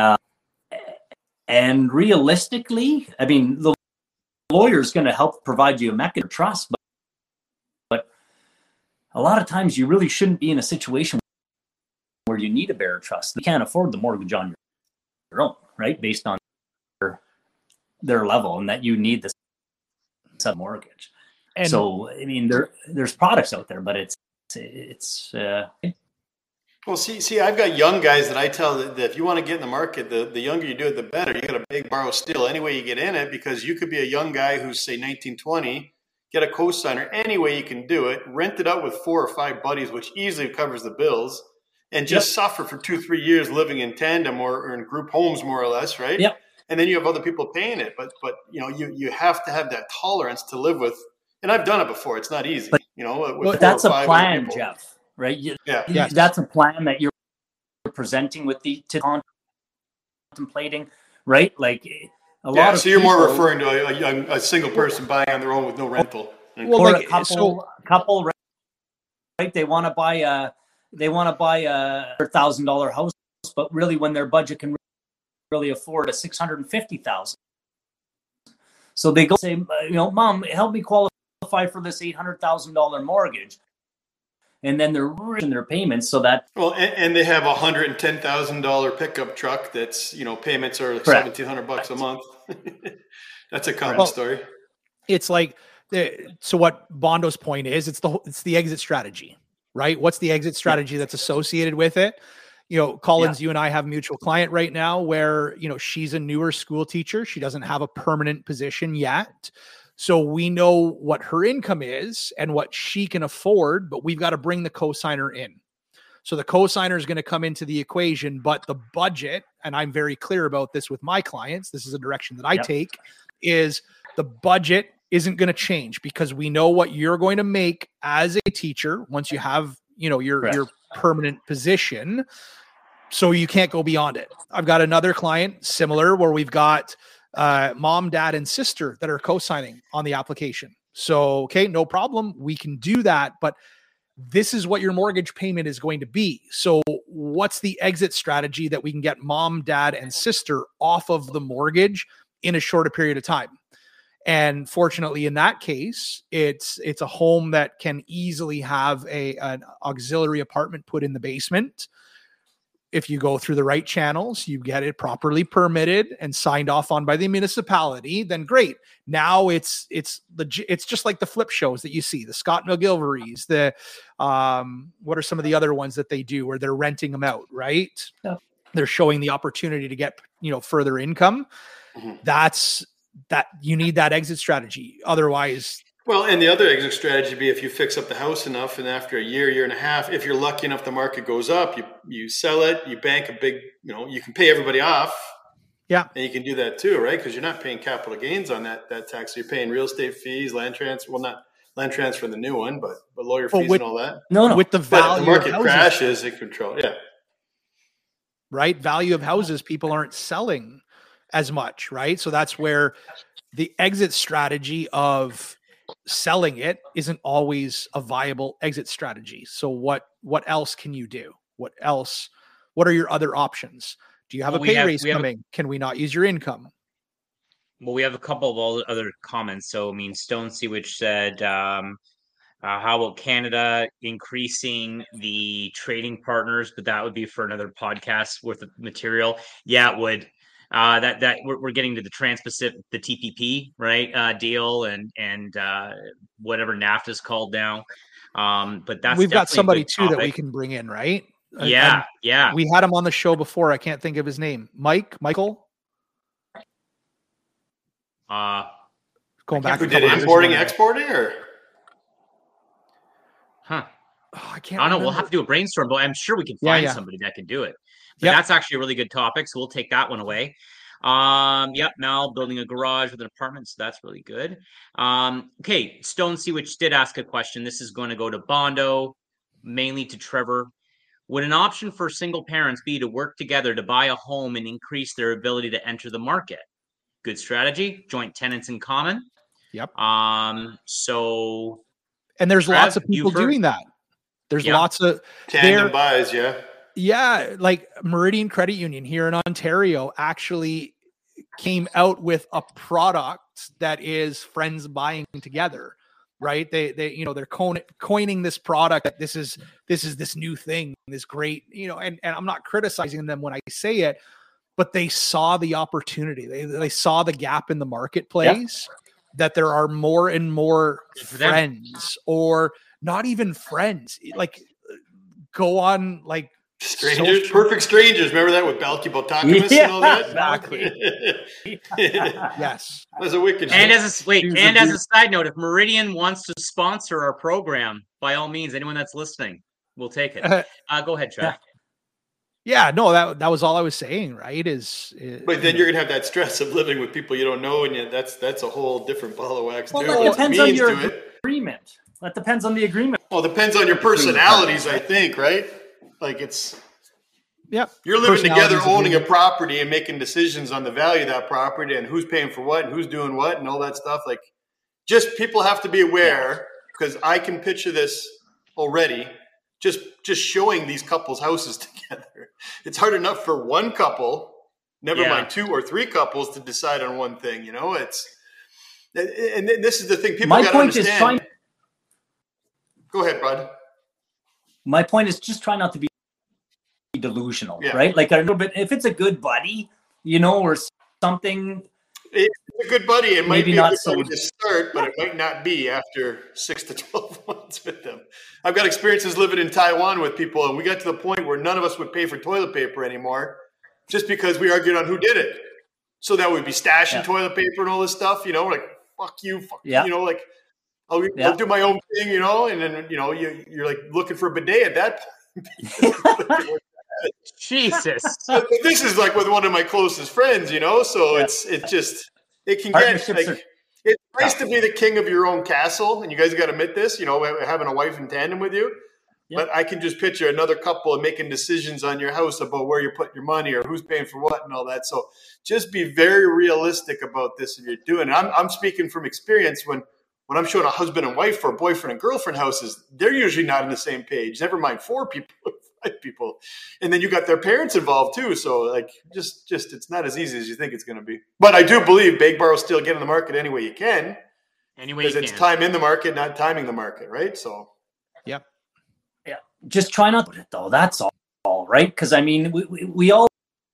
And realistically, I mean, the lawyer is going to help provide you a mechanism of trust, but a lot of times you really shouldn't be in a situation where you need a bare trust. You can't afford the mortgage on your own, right? Based on their level, and that you need this mortgage. And so, I mean, there's products out there, but it's well, see, I've got young guys that I tell that if you want to get in the market, the younger you do it, the better. You got to beg, borrow, steal any way you get in it, because you could be a young guy who's, say, 19, 20, get a co-signer any way you can do it, rent it out with 4 or 5 buddies, which easily covers the bills, and just suffer for 2-3 years living in tandem or in group homes, more or less, right? Yep. And then you have other people paying it. But you have to have that tolerance to live with. And I've done it before. It's not easy, But that's a plan, Jeff. Right? That's a plan that you're presenting with contemplating, right? Like a lot of so you're more referring to a single person buying on their own with no rental. Or a couple, right? They want to buy a $100,000 house, but really when their budget can really afford a $650,000. So they go say, Mom, help me qualify for this $800,000 mortgage. And then they're in their payments so that and they have $110,000 pickup truck that's payments are like $1,700 a month. That's a common story. It's like so what Bondo's point is, it's the exit strategy, right? What's the exit strategy that's associated with it? Collins, you and I have a mutual client right now where she's a newer school teacher. She doesn't have a permanent position yet. So we know what her income is and what she can afford, but we've got to bring the cosigner in. So the cosigner is going to come into the equation, but the budget, and I'm very clear about this with my clients, this is a direction that I take, is the budget isn't going to change because we know what you're going to make as a teacher once you have, your permanent position. So you can't go beyond it. I've got another client similar where we've got mom, dad, and sister that are co-signing on the application. So, okay, no problem. We can do that, but this is what your mortgage payment is going to be. So what's the exit strategy that we can get mom, dad, and sister off of the mortgage in a shorter period of time? And fortunately, in that case, it's a home that can easily have an auxiliary apartment put in the basement. If you go through the right channels, you get it properly permitted and signed off on by the municipality, then great. Now it's just like the flip shows that you see, the Scott McGillivrys, what are some of the other ones that they do where they're renting them out, right? Yeah. They're showing the opportunity to get, further income. Mm-hmm. That you need that exit strategy. Otherwise Well, and the other exit strategy would be if you fix up the house enough, and after a year and a half, if you're lucky enough the market goes up, you sell it, you bank a big, you can pay everybody off. Yeah. And you can do that too, right? Because you're not paying capital gains on that tax. So you're paying real estate fees, land transfer. Well, not land transfer in the new one, but lawyer fees and all that. No. With the value, but if the market of crashes, it control. Yeah. Right. Value of houses, people aren't selling as much, right? So that's where the exit strategy of selling it isn't always a viable exit strategy. So what else can you do? What are your other options? Do you have a pay raise coming? Can we not use your income? Well, we have a couple of other comments. So, I mean, Stone Sewage said, how about Canada increasing the trading partners? But that would be for another podcast worth of material. Yeah, it would. That we're getting to the Trans-Pacific, the TPP, right? Deal and whatever NAFTA is called now. But we've got somebody too that we can bring in, right? Yeah. We had him on the show before. I can't think of his name. Michael. Going back. Who did importing, exporting, or? Huh. Oh, I can't. I don't know. We'll have to do a brainstorm, but I'm sure we can find somebody that can do it. But that's actually a really good topic, so we'll take that one away. Mal building a garage with an apartment, so that's really good. Okay, Stone Sewage did ask a question. This is going to go to Bondo, mainly to Trevor. Would an option for single parents be to work together to buy a home and increase their ability to enter the market? Good strategy. Joint tenants in common. Yep. So, and there's lots of people doing that. There's lots of tandem buys. Yeah, like Meridian Credit Union here in Ontario actually came out with a product that is friends buying together, right? They're coining this product that this is this new thing, this great, and I'm not criticizing them when I say it, but they saw the opportunity. They saw the gap in the marketplace that there are more and more friends, or not even friends, like go on like strangers, perfect strangers. Remember that with Balky Botakimus and all that? Exactly. Yes. That was a wicked and as a side note, if Meridian wants to sponsor our program, by all means, anyone that's listening, we'll take it. Go ahead, Trev. Yeah, no, that was all I was saying, right? But then you're gonna have that stress of living with people you don't know, and that's a whole different ball of wax. Well, that depends on your agreement. That depends on the agreement. Well, it depends on your personalities, I think, right? Like you're living together, owning a property and making decisions on the value of that property and who's paying for what and who's doing what and all that stuff. Like, just people have to be aware, because I can picture this already. Just showing these couples' houses together. It's hard enough for one couple, never mind 2 or 3 couples, to decide on one thing. It's, and this is the thing people got to understand. Go ahead, bud. My point is just try not to be delusional, right? Like a little bit, if it's a good buddy, or something. It's a good buddy. It might be not a good buddy to start, but it might not be after 6 to 12 months with them. I've got experiences living in Taiwan with people, and we got to the point where none of us would pay for toilet paper anymore, just because we argued on who did it. So that would be stashing toilet paper and all this stuff, like, fuck you, like, I'll do my own thing, and then, you're like looking for a bidet at that point. Jesus. This is like with one of my closest friends, so it can get like, it's nice to be the king of your own castle, and you guys got to admit this, having a wife in tandem with you. But I can just picture another couple making decisions on your house about where you're putting your money or who's paying for what and all that. So just be very realistic about this if you're doing it. I'm speaking from experience. When I'm showing a husband and wife for a boyfriend and girlfriend houses, they're usually not on the same page. Never mind 4 people, 5 people. And then you got their parents involved too. So like, just it's not as easy as you think it's going to be. But I do believe Big Bar will still get in the market any way you can. Because it's time in the market, not timing the market, right? So. Yep. Yeah. Just try not to, though. That's all, right? Because I mean, we all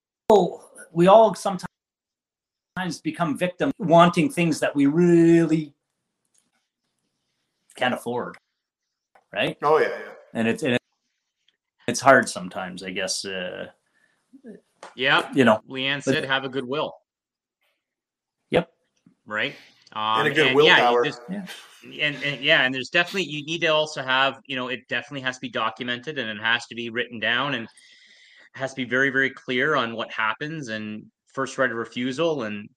sometimes become victims wanting things that we really can't afford, right? Oh yeah. And it's hard sometimes, I guess. Leanne said, have a good will. Yep. Right. And a good willpower. And there's definitely, you need to also have, it definitely has to be documented, and it has to be written down, and it has to be very, very clear on what happens and first right of refusal. And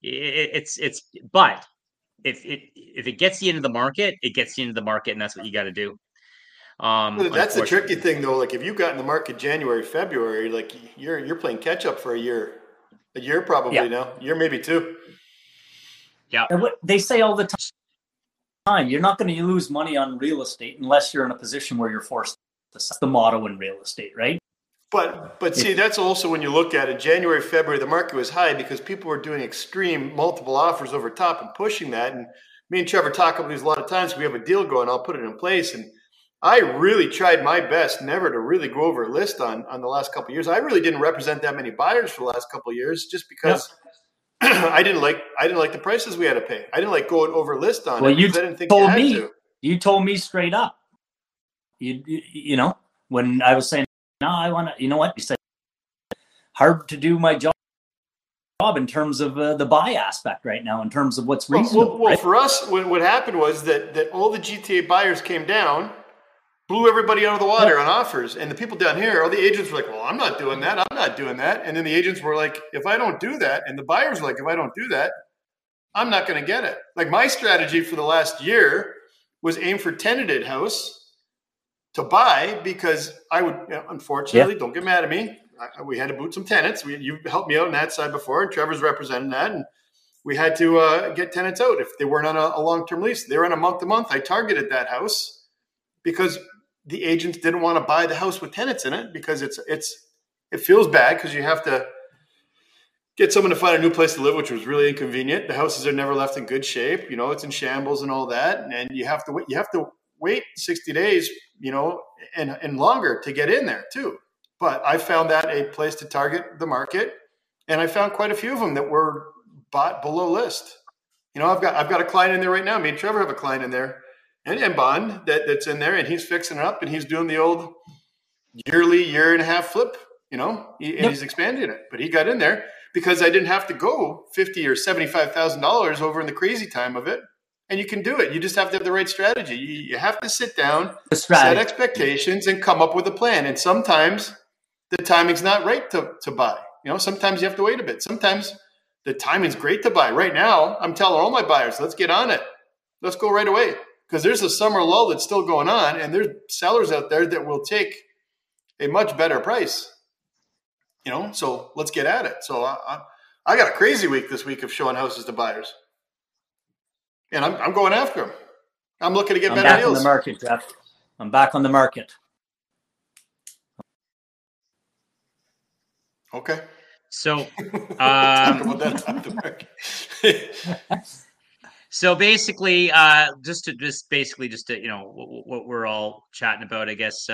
but if it gets you into the market, it gets you into the market, and that's what you got to do. That's the tricky thing, though. Like if you got in the market January, February, like you're playing catch up for a year probably now, year maybe two. Yeah. And what they say all the time, you're not going to lose money on real estate unless you're in a position where you're forced to sell. That's the motto in real estate, right? But see, that's also when you look at it, January, February, the market was high because people were doing extreme multiple offers over top and pushing that. And me and Trevor talk about these a lot of times. We have a deal going, I'll put it in place. And I really tried my best never to really go over a list on the last couple of years. I really didn't represent that many buyers for the last couple of years just because I didn't like the prices we had to pay. I didn't like going over list on it because I didn't think you told me straight up. You know, when I was saying, no, I want to, you know what? You said, hard to do my job in terms of the buy aspect right now, in terms of what's reasonable. Well, for us, what happened was that all the GTA buyers came down, blew everybody out of the water on offers. And the people down here, all the agents were like, well, I'm not doing that. I'm not doing that. And then the agents were like, if I don't do that, and the buyers were like, if I don't do that, I'm not going to get it. Like my strategy for the last year was aim for tenanted house to buy, because I would, unfortunately, don't get mad at me, we had to boot some tenants. You helped me out on that side before, and Trevor's representing that. And we had to get tenants out if they weren't on a long-term lease. They were on a month-to-month. I targeted that house because the agents didn't want to buy the house with tenants in it, because it feels bad because you have to get someone to find a new place to live, which was really inconvenient. The houses are never left in good shape. You know, it's in shambles and all that. And you have to wait 60 days, and longer to get in there too. But I found that a place to target the market, and I found quite a few of them that were bought below list. I've got a client in there right now. Me and Trevor have a client in there, and Bond that's in there, and he's fixing it up, and he's doing the old year and a half flip, he's expanding it. But he got in there because I didn't have to go $50,000 or $75,000 over in the crazy time of it. And you can do it. You just have to have the right strategy. You have to sit down, set expectations, and come up with a plan. And sometimes the timing's not right to buy. Sometimes you have to wait a bit. Sometimes the timing's great to buy. Right now, I'm telling all my buyers, let's get on it. Let's go right away. Because there's a summer lull that's still going on, and there's sellers out there that will take a much better price. So let's get at it. So I got a crazy week this week of showing houses to buyers. And I'm going after them. I'm looking to get better deals. I'm back on the market, Jeff. I'm back on the market. Okay. So, talk about that on the market. So basically, just to what we're all chatting about, I guess.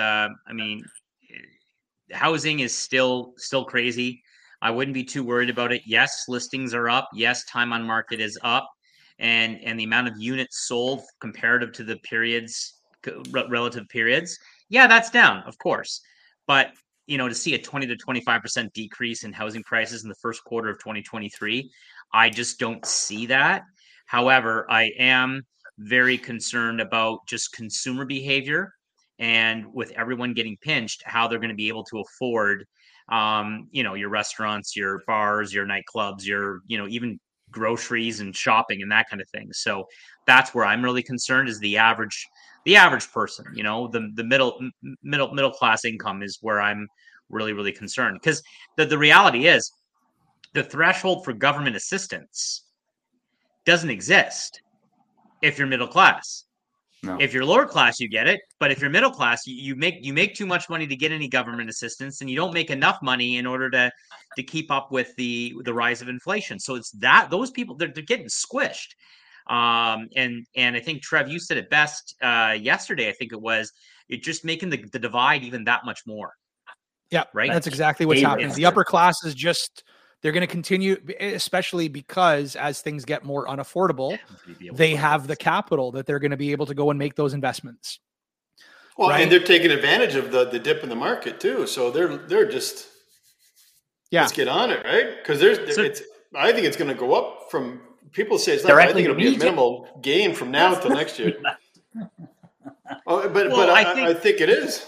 Housing is still crazy. I wouldn't be too worried about it. Yes, listings are up. Yes, time on market is up. And the amount of units sold comparative to the relative periods, that's down, of course. But, to see a 20 to 25% decrease in housing prices in the first quarter of 2023, I just don't see that. However, I am very concerned about just consumer behavior, and with everyone getting pinched, how they're going to be able to afford, your restaurants, your bars, your nightclubs, your, even groceries and shopping and that kind of thing. So that's where I'm really concerned, is the average person, the middle class income is where I'm really, really concerned. Because the reality is the threshold for government assistance doesn't exist if you're middle class. No. If you're lower class, you get it. But if you're middle class, you make too much money to get any government assistance, and you don't make enough money in order to keep up with the rise of inflation. So it's those people, they're getting squished. And I think, Trev, you said it best yesterday. I think it was, it's just making the divide even that much more. Yeah, right. That's exactly what's happening. The upper class is they're going to continue, especially because as things get more unaffordable, they have the capital that they're going to be able to go and make those investments. Well, right? And they're taking advantage of the dip in the market too. So they're just, let's get on it, right? Because I think it's going to go up from people say it's not. I think it'll be a immediate. minimal gain from now until next year. But I think it is.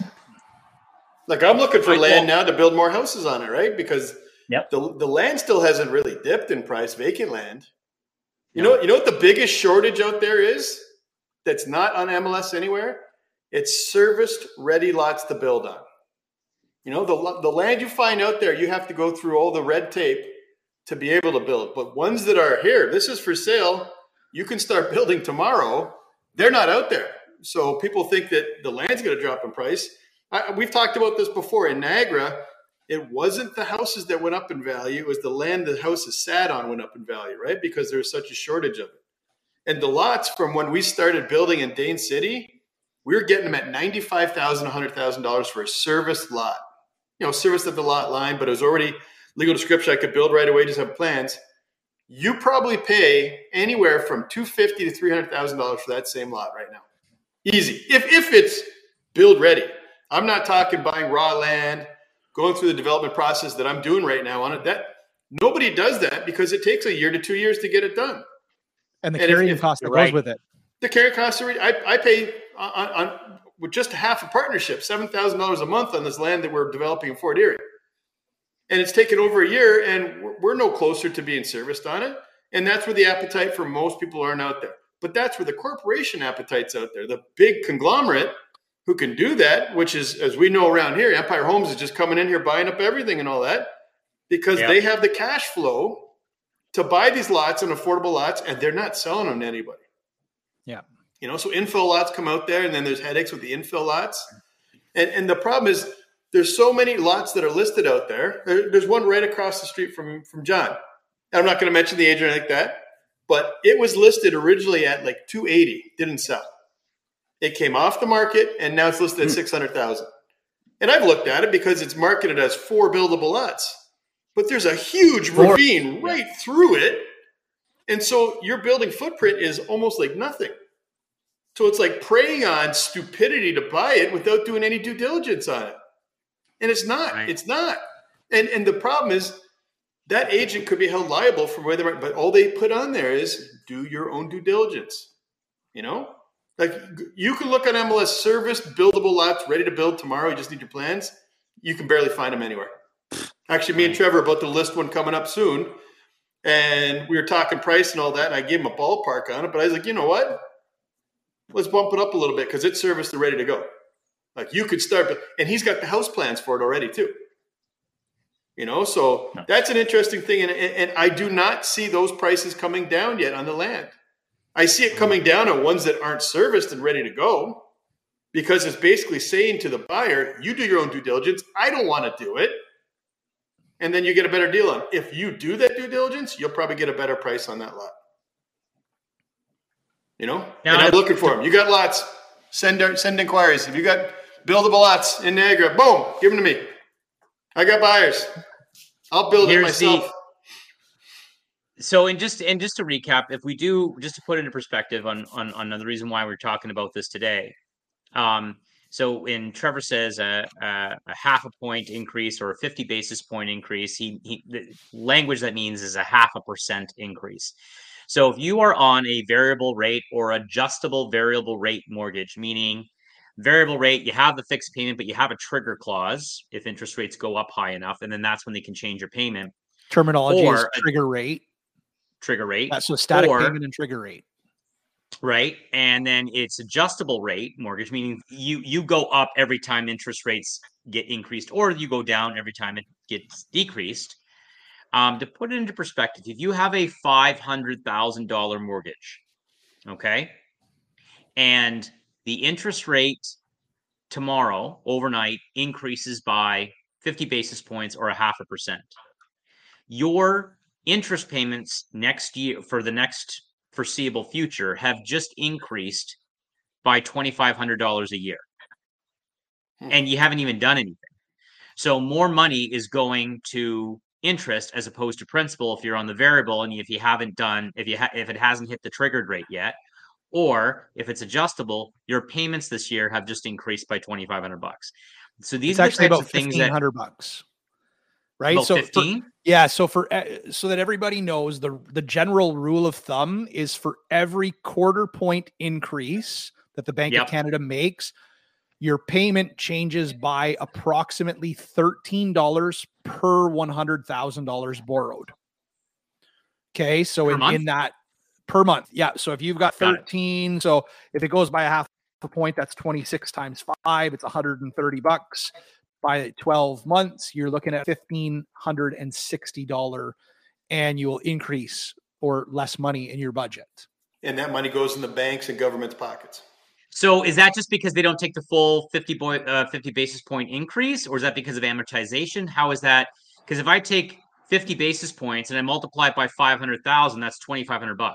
Like, I'm looking for land now to build more houses on it, right? Because the land still hasn't really dipped in price, vacant land. You know what the biggest shortage out there is that's not on MLS anywhere? It's serviced ready lots to build on. You know, the land you find out there, you have to go through all the red tape to be able to build. But ones that are here, this is for sale, you can start building tomorrow, they're not out there. So people think that the land's going to drop in price. We've talked about this before. In Niagara, it wasn't the houses that went up in value. It was the land the houses sat on went up in value, right? Because there was such a shortage of it. And the lots from when we started building in Dane City, we were getting them at $95,000, $100,000 for a serviced lot. You know, serviced at the lot line, but it was already legal description. I could build right away, just have plans. You probably pay anywhere from $250,000 to $300,000 for that same lot right now. Easy. If it's build ready. I'm not talking buying raw land, going through the development process that I'm doing right now on it. That nobody does that because it takes a year to 2 years to get it done. And the carrying cost that goes with it. The carrying costs are, I pay on with just half a partnership, $7,000 a month on this land that we're developing in Fort Erie. And it's taken over a year, and we're no closer to being serviced on it. And that's where the appetite for most people aren't out there. But that's where the corporation appetite's out there. The big conglomerate who can do that, which is, as we know around here, Empire Homes is just coming in here buying up everything and all that because they have the cash flow to buy these lots and affordable lots, and they're not selling them to anybody. Yeah. You know, so infill lots come out there, and then there's headaches with the infill lots. And the problem is there's so many lots that are listed out there. There's one right across the street from John. And I'm not going to mention the age or anything like that, but it was listed originally at like $280, didn't sell. It came off the market, and now it's listed at $600,000. And I've looked at it because it's marketed as 4 buildable lots. But there's a huge ravine right through it. And so your building footprint is almost like nothing. So it's like preying on stupidity to buy it without doing any due diligence on it. And it's not. Right. It's not. And the problem is that agent could be held liable for where they might, but all they put on there is do your own due diligence. You know? Like, you can look on MLS, serviced, buildable lots, ready to build tomorrow. You just need your plans. You can barely find them anywhere. Actually, me and Trevor are about to list one coming up soon. And we were talking price and all that. And I gave him a ballpark on it. But I was like, you know what? Let's bump it up a little bit because it's serviced and ready to go. Like, you could start. And he's got the house plans for it already, too. You know, so that's an interesting thing. And I do not see those prices coming down yet on the land. I see it coming down on ones that aren't serviced and ready to go because it's basically saying to the buyer, you do your own due diligence. I don't want to do it. And then you get a better deal on it. If you do that due diligence, you'll probably get a better price on that lot. You know? Now, and I'm looking for them. You got lots. Send inquiries. If you got buildable lots in Niagara, boom, give them to me. I got buyers. I'll build it myself. So, and just to recap, if we do, just to put it into perspective on the reason why we're talking about this today. So when Trevor says a half a point increase or a 50 basis point increase, the language that means is a 0.5% increase. So if you are on a variable rate or adjustable variable rate mortgage, meaning variable rate, you have the fixed payment, but you have a trigger clause if interest rates go up high enough, and then that's when they can change your payment. Terminology is trigger rate. Trigger rate. That's so static payment and trigger rate. Right. And then it's adjustable rate mortgage, meaning you go up every time interest rates get increased, or you go down every time it gets decreased. To put it into perspective, if you have a $500,000 mortgage, okay, and the interest rate tomorrow overnight increases by 50 basis points or 0.5%, your interest payments next year for the next foreseeable future have just increased by $2,500 a year. And you haven't even done anything. So more money is going to interest as opposed to principal if you're on the variable, and if you haven't done, if it hasn't hit the triggered rate yet, or if it's adjustable, your payments this year have just increased by $2,500. So these are the types of things that $1,500, right? About so 15. Yeah, so so that everybody knows, the general rule of thumb is for every quarter point increase that the Bank of Canada makes, your payment changes by approximately $13 per $100,000 borrowed. Okay, so in that per month, yeah. So if you've got 13, so if it goes by a half a point, that's 26 times 5. It's $130. By 12 months, you're looking at $1,560 annual increase or less money in your budget. And that money goes in the banks and government's pockets. So is that just because they don't take the full 50 basis point increase, or is that because of amortization? How is that? Because if I take 50 basis points and I multiply it by 500,000, that's $2,500.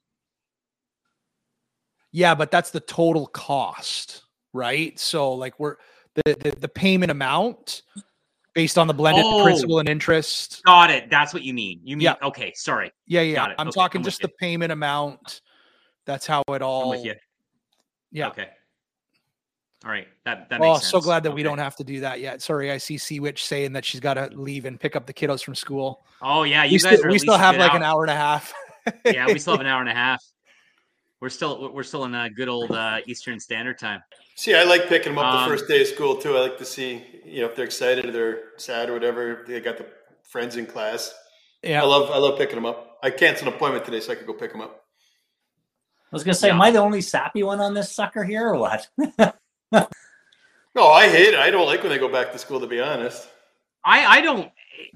Yeah, but that's the total cost, right? So like the payment amount based on the blended principal and interest. Got it. That's what you mean. Okay, sorry. Yeah. Got it. I'm talking just the payment amount. That's how it all. I'm with you. Yeah. Okay. All right. That makes sense. So glad that we don't have to do that yet. Sorry, I see Sea Witch saying that she's got to leave and pick up the kiddos from school. Oh yeah, we still have like an hour and a half. Yeah, we still have an hour and a half. We're still in a good old Eastern Standard Time. See, I like picking them up the first day of school too. I like to see, if they're excited or they're sad or whatever. They got the friends in class. Yeah, I love picking them up. I canceled an appointment today so I could go pick them up. I was gonna say, am I the only sappy one on this sucker here, or what? No, I hate it. I don't like when they go back to school, to be honest. I don't.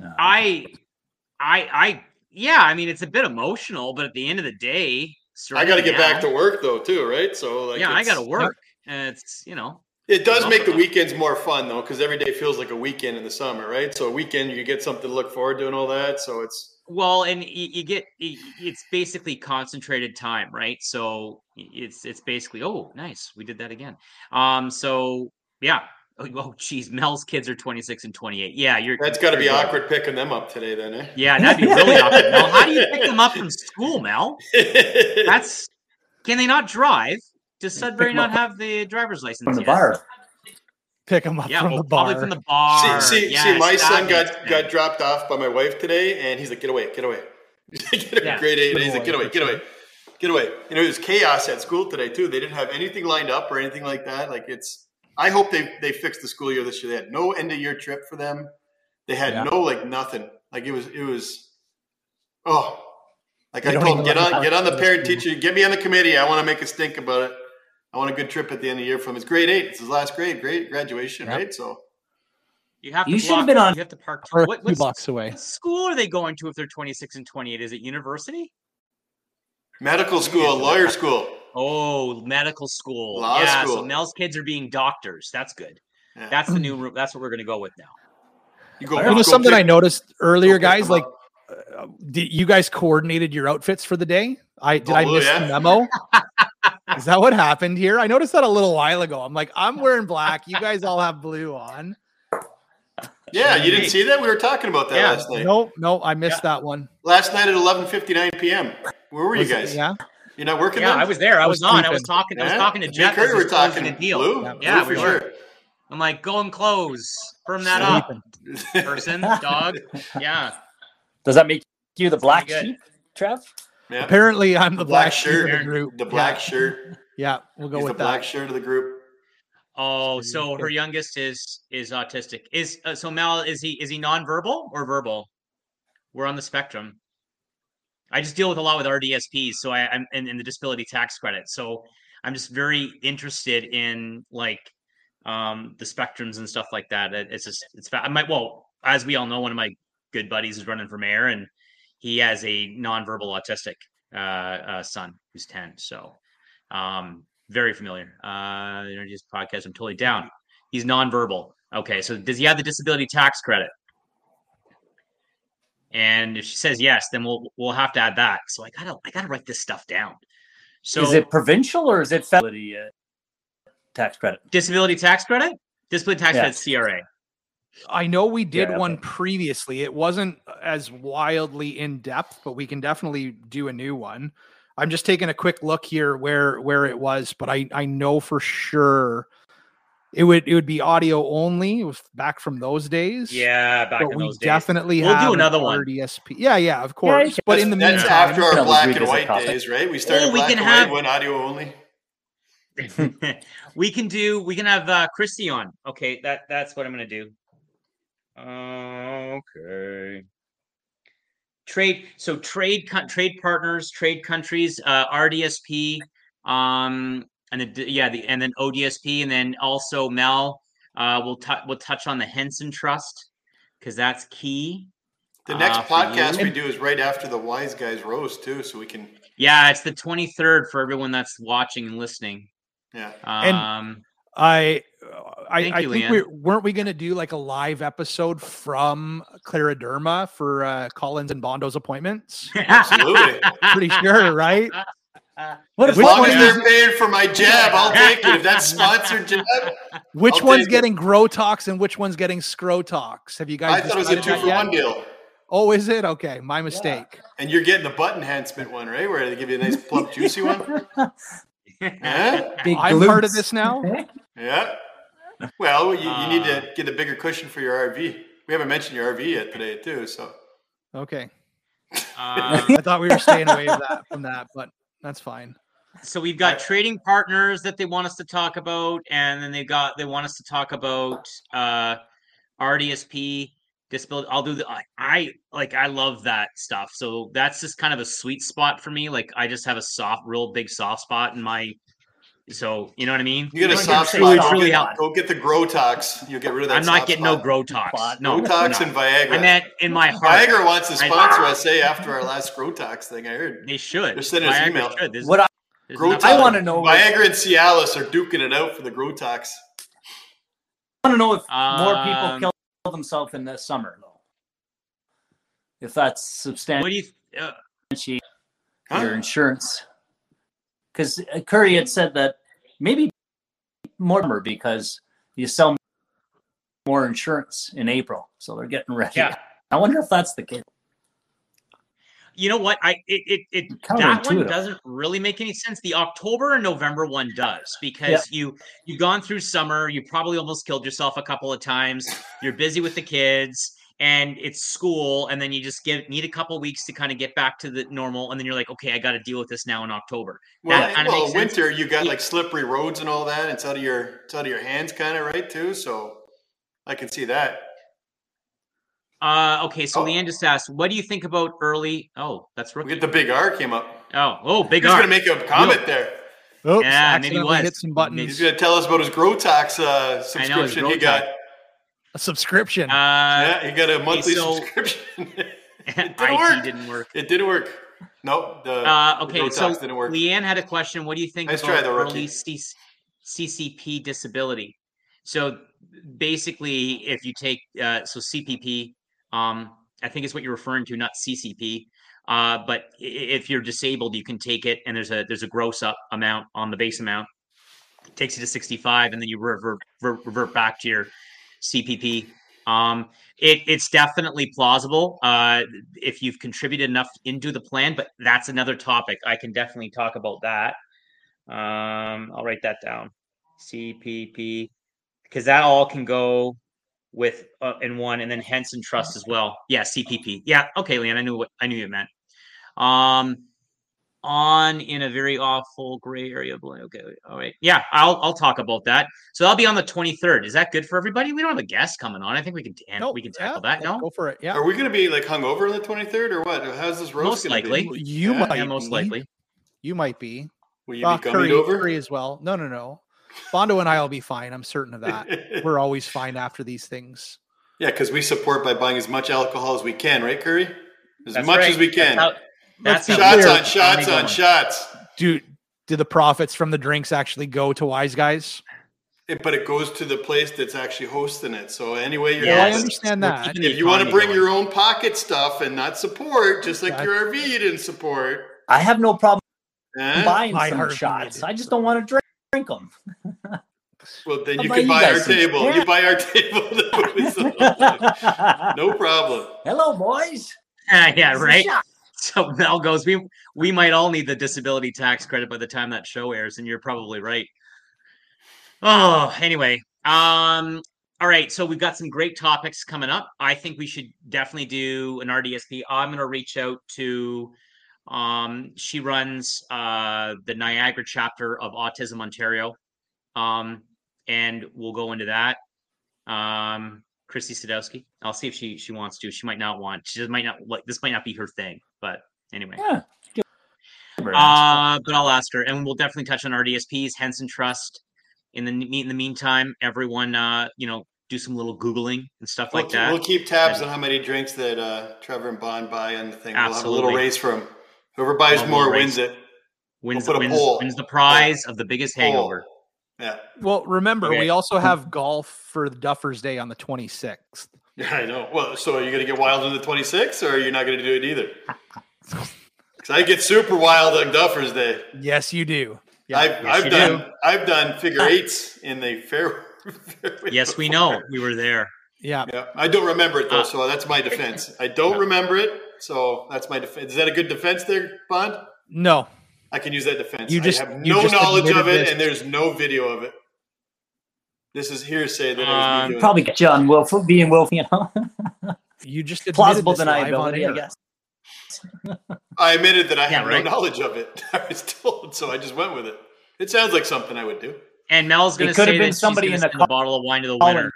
Yeah. I mean, it's a bit emotional, but at the end of the day, I got to get back to work though, too, right? So I got to work, and it's It does make the weekends more fun though, because every day feels like a weekend in the summer, right? So a weekend you get something to look forward to and all that. So it's. Well, and it's basically concentrated time, right? So it's basically, nice, we did that again. So yeah. Oh, geez, Mel's kids are 26 and 28. Yeah, that's got to be awkward picking them up today, then. Eh? Yeah, that'd be really awkward. Mel, how do you pick them up from school, Mel? Can they not drive? Does Sudbury not have the driver's license from the bar? Pick them up from the bar. Probably from the bar. See, my son got dropped off by my wife today, and he's like, "Get away." Grade 8, and he's like, "Get away." It was chaos at school today too. They didn't have anything lined up or anything like that. Like I hope they fixed the school year this year. They had no end of year trip for them. They had no nothing. Like it was. I told them, get on the parent teacher, get me on the committee. I want to make a stink about it. I want a good trip at the end of the year from his grade 8. It's his last great graduation, right? So you should have been on. You have to park 2 blocks away. What school are they going to if they're 26 and 28? Is it university? Medical school, lawyer school. Oh, medical school. Law school. So Mel's kids are being doctors. That's good. Yeah. That's the new. That's what we're going to go with now. Something I noticed earlier, guys. Like, you guys coordinated your outfits for the day. I miss the memo? Is that what happened here? I noticed that a little while ago. I'm like, I'm wearing black. You guys all have blue on. Yeah, you didn't see that? We were talking about that last night. No, I missed that one. Last night at 11:59 p.m. Where were you guys? Yeah. You're not working? Yeah, I was there. I was on. I was talking to Jeff. We were talking a deal. Blue? Yeah, blue for sure. I'm like, go and close. Firm that up, person, dog. Yeah. Does that make you the black sheep, Trev? Yeah. Apparently, I'm the black shirt of the group. The black shirt. Yeah, we'll go with the black shirt of the group. Oh, so her youngest is autistic. So Mel, is he nonverbal or verbal? We're on the spectrum. I just deal with a lot with RDSPs, so I'm in the disability tax credit. So I'm just very interested in like the spectrums and stuff like that. As we all know, one of my good buddies is running for mayor, and he has a nonverbal autistic son who's 10. So very familiar. Just podcast. I'm totally down. He's nonverbal. Okay, so does he have the disability tax credit? And if she says yes, then we'll have to add that. So I gotta write this stuff down. So is it provincial or is it federal tax credit? Disability tax credit? Disability tax credit, CRA. I know we did one previously. It wasn't as wildly in depth, but we can definitely do a new one. I'm just taking a quick look here where it was, but I know for sure It would be audio only. It was back from those days. Yeah, back but in we those days. definitely We'll have do another an one. RDSP. Yeah, of course. But in the that's meantime, after our We'll black and revisit white topic. days, right? We started we black can and have- white, went audio only. we can have Christy on. Okay, that's what I'm gonna do. Okay. Trade partners, trade countries, RDSP, and then ODSP, and then also Mel. We'll touch on the Henson Trust because that's key. The next for podcast you. we do is right after the Wise Guys roast too, so we can. Yeah, it's the 23rd for everyone that's watching and listening. Yeah. I Thank you, think weren't we going to do like a live episode from Clariderma for Collins and Bondo's appointments? Absolutely. Pretty sure, right? What As if long one as of they're paying for my jab, I'll take it. If that's sponsored jab, Which I'll one's take it. getting Grotox and which one's getting Scrotox? Have you guys? I thought it was a decided that 2-for-1 yet? deal. Oh, is it? Okay, my mistake. And you're getting the butt enhancement one, right? Where they give you a nice plump, juicy one. Yeah. big I'm part glutes. of this now. Yeah. Well, you need to get a bigger cushion for your RV. We haven't mentioned your RV yet today, too. So Okay, I thought we were staying away from that, but that's fine. So we've got trading partners that they want us to talk about, and then they want us to talk about RDSP disability. I'll do I love that stuff. So that's just kind of a sweet spot for me. Like I just have a real big soft spot in my. So you know what I mean? you get a Don't soft get spot. soft really spot. Go get the Grotox. You'll get rid of that. I'm not soft getting spot. no Grotox. No, Grotox no. and Viagra. I meant in my heart. Viagra wants to sponsor us. Say after our last Grotox thing, I heard. They should. They're sending us Viagra email. should. There's Grotox. enough- I want to know. Viagra and Cialis are duking it out for the Grotox. I want to know if more people Um, kill themselves in the summer, though. If that's substantial. What do you? Your insurance, because Curry had said that maybe more because you sell more insurance in April, so they're getting ready. Yeah. I wonder if that's the case. You know what? That one Counterintuitive. doesn't really make any sense. The October and November one does because you've gone through summer. You probably almost killed yourself a couple of times. You're busy with the kids and it's school, and then you just need a couple of weeks to kind of get back to the normal, and then you're like, okay, I got to deal with this now in October. That kind of makes sense. Winter you got like slippery roads and all that. It's out of your hands, kind of, right? Too. So I can see that. Okay, so Leanne just asked, what do you think about early? Oh, that's We rookie. get the big R came up. Big He's R. going to make a comment there. Oops, Yeah, maybe accidentally was. hit some buttons. He's going to tell us about his Grotox subscription he got. A subscription. Yeah, he got a monthly so- subscription. IT didn't work. It didn't work. Nope. The Okay, Grotox so didn't work. Leanne had a question. What do you think Nice about try, though, early rookie. CCP disability? So basically, if you take CPP, I think is what you're referring to, not CCP. But if you're disabled, you can take it, and there's a gross up amount on the base amount. It takes you to 65, and then you revert back to your CPP. It's definitely plausible if you've contributed enough into the plan, but that's another topic. I can definitely talk about that. I'll write that down. CPP, because that all can go with in one, and then Henson Trust as well. Yeah, CPP. Yeah, okay, Leanne, I knew you meant. On in a very awful gray area. Okay, all right. Yeah, I'll talk about that. So I'll be on the 23rd. Is that good for everybody? We don't have a guest coming on. I think we can tackle that. No, Go for it. Yeah. Are we going to be like hungover on the 23rd or what? How's this roast Most gonna likely. Be? You Yeah, might yeah, most be. likely. You might be. Will you be coming Curry, over? Curry as well. No. Bondo and I will be fine. I'm certain of that. We're always fine after these things. Yeah, because we support by buying as much alcohol as we can, right, Curry? As That's much right. as we can. That's Let's how- be Shots clear. on shots on shots. Do the profits from the drinks actually go to Wise Guys? But it goes to the place that's actually hosting it. So anyway, you're Yeah, I Yes. understand We're that. keeping the if you want to economy bring going. your own pocket stuff and not support, just like your RV you didn't support. I have no problem eh? buying My some heart shots. beat. I just don't want to drink them. Well, then I'll you buy can you buy our guys some. table. Yeah. You buy our table. No problem. Hello, boys. Yeah, Here's a right. shot. So Mel goes, we might all need the disability tax credit by the time that show airs, and you're probably right. Oh, anyway, All right, so we've got some great topics coming up. I think we should definitely do an RDSP. I'm going to reach out to, she runs the Niagara chapter of Autism Ontario, and we'll go into that. Christy Sadowski. I'll see if she wants to. She might not want. She just might not like. This might not be her thing, but anyway. Yeah. But I'll ask her, and we'll definitely touch on RDSPs, Henson Trust. In the meantime, everyone, do some little Googling and stuff like that. We'll keep tabs on how many drinks that Trevor and Bond buy on the thing. Absolutely. We'll have a little race for them. Whoever buys more wins it. Wins the prize of the biggest hangover. Yeah. Well, remember, we also have golf for the Duffers Day on the 26th. Yeah, I know. Well, so are you going to get wild on the 26th, or are you not going to do it either? Because I get super wild on Duffers Day. Yes, you do. Yeah. I've done figure eights in the fair. Yes, we know. We were there. Yeah. I don't remember it though, so that's my defense. I don't remember it, so that's my defense. Is that a good defense there, Bond? No. I can use that defense. I have no knowledge of it, and there's no video of it. This is hearsay that I was doing. Probably get you on being willful, You just plausible deniability, I guess. I admitted that I have no knowledge of it. I was told, so I just went with it. It sounds like something I would do. And Mel's going to say that somebody in a bottle of wine to the winner.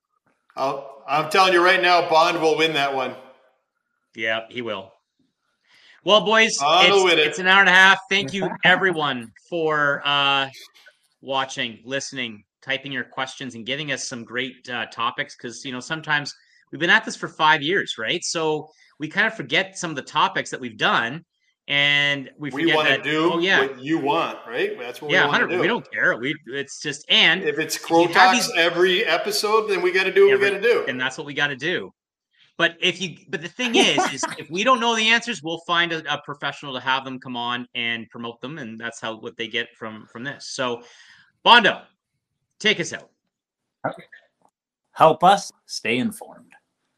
I'm telling you right now, Bond will win that one. Yeah, he will. Well, boys, it's an hour and a half. Thank you, everyone, for watching, listening, typing your questions, and giving us some great topics. Because, sometimes we've been at this for 5 years, right? So we kind of forget some of the topics that we've done. And we want to do what you want, right? That's what we want to do. We don't care. It's just, and if it's Crow Talks every episode, then we got to do what we got to do. And that's what we got to do. But the thing is if we don't know the answers, we'll find a professional to have them come on and promote them. And that's what they get from this. So Bondo, take us out. Help us stay informed.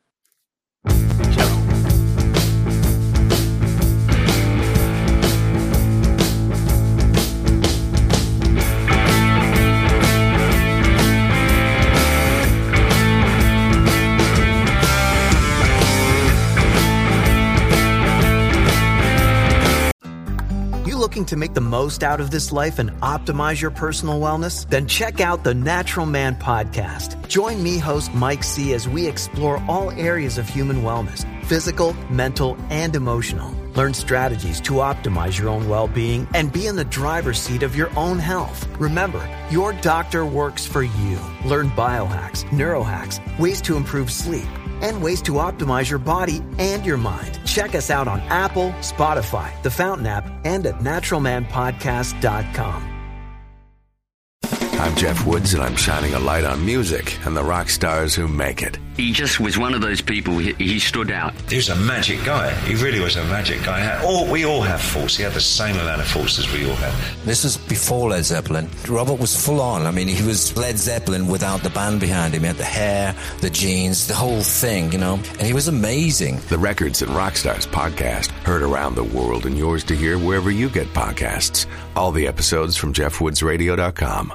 Looking to make the most out of this life and optimize your personal wellness? Then check out the Natural Man Podcast. Join me, host Mike C., as we explore all areas of human wellness, physical, mental, and emotional. Learn strategies to optimize your own well-being and be in the driver's seat of your own health. Remember, your doctor works for you. Learn biohacks, neurohacks, ways to improve sleep, and ways to optimize your body and your mind. Check us out on Apple, Spotify, the Fountain app, and at naturalmanpodcast.com. I'm Jeff Woods, and I'm shining a light on music and the rock stars who make it. He just was one of those people. He stood out. He was a magic guy. He really was a magic guy. We all have faults. He had the same amount of faults as we all had. This was before Led Zeppelin. Robert was full on. I mean, he was Led Zeppelin without the band behind him. He had the hair, the jeans, the whole thing, and he was amazing. The Records and Rockstars podcast, heard around the world and yours to hear wherever you get podcasts. All the episodes from JeffWoodsRadio.com.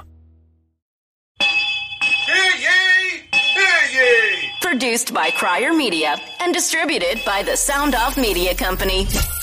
Produced by Crier Media and distributed by the Sound Off Media Company.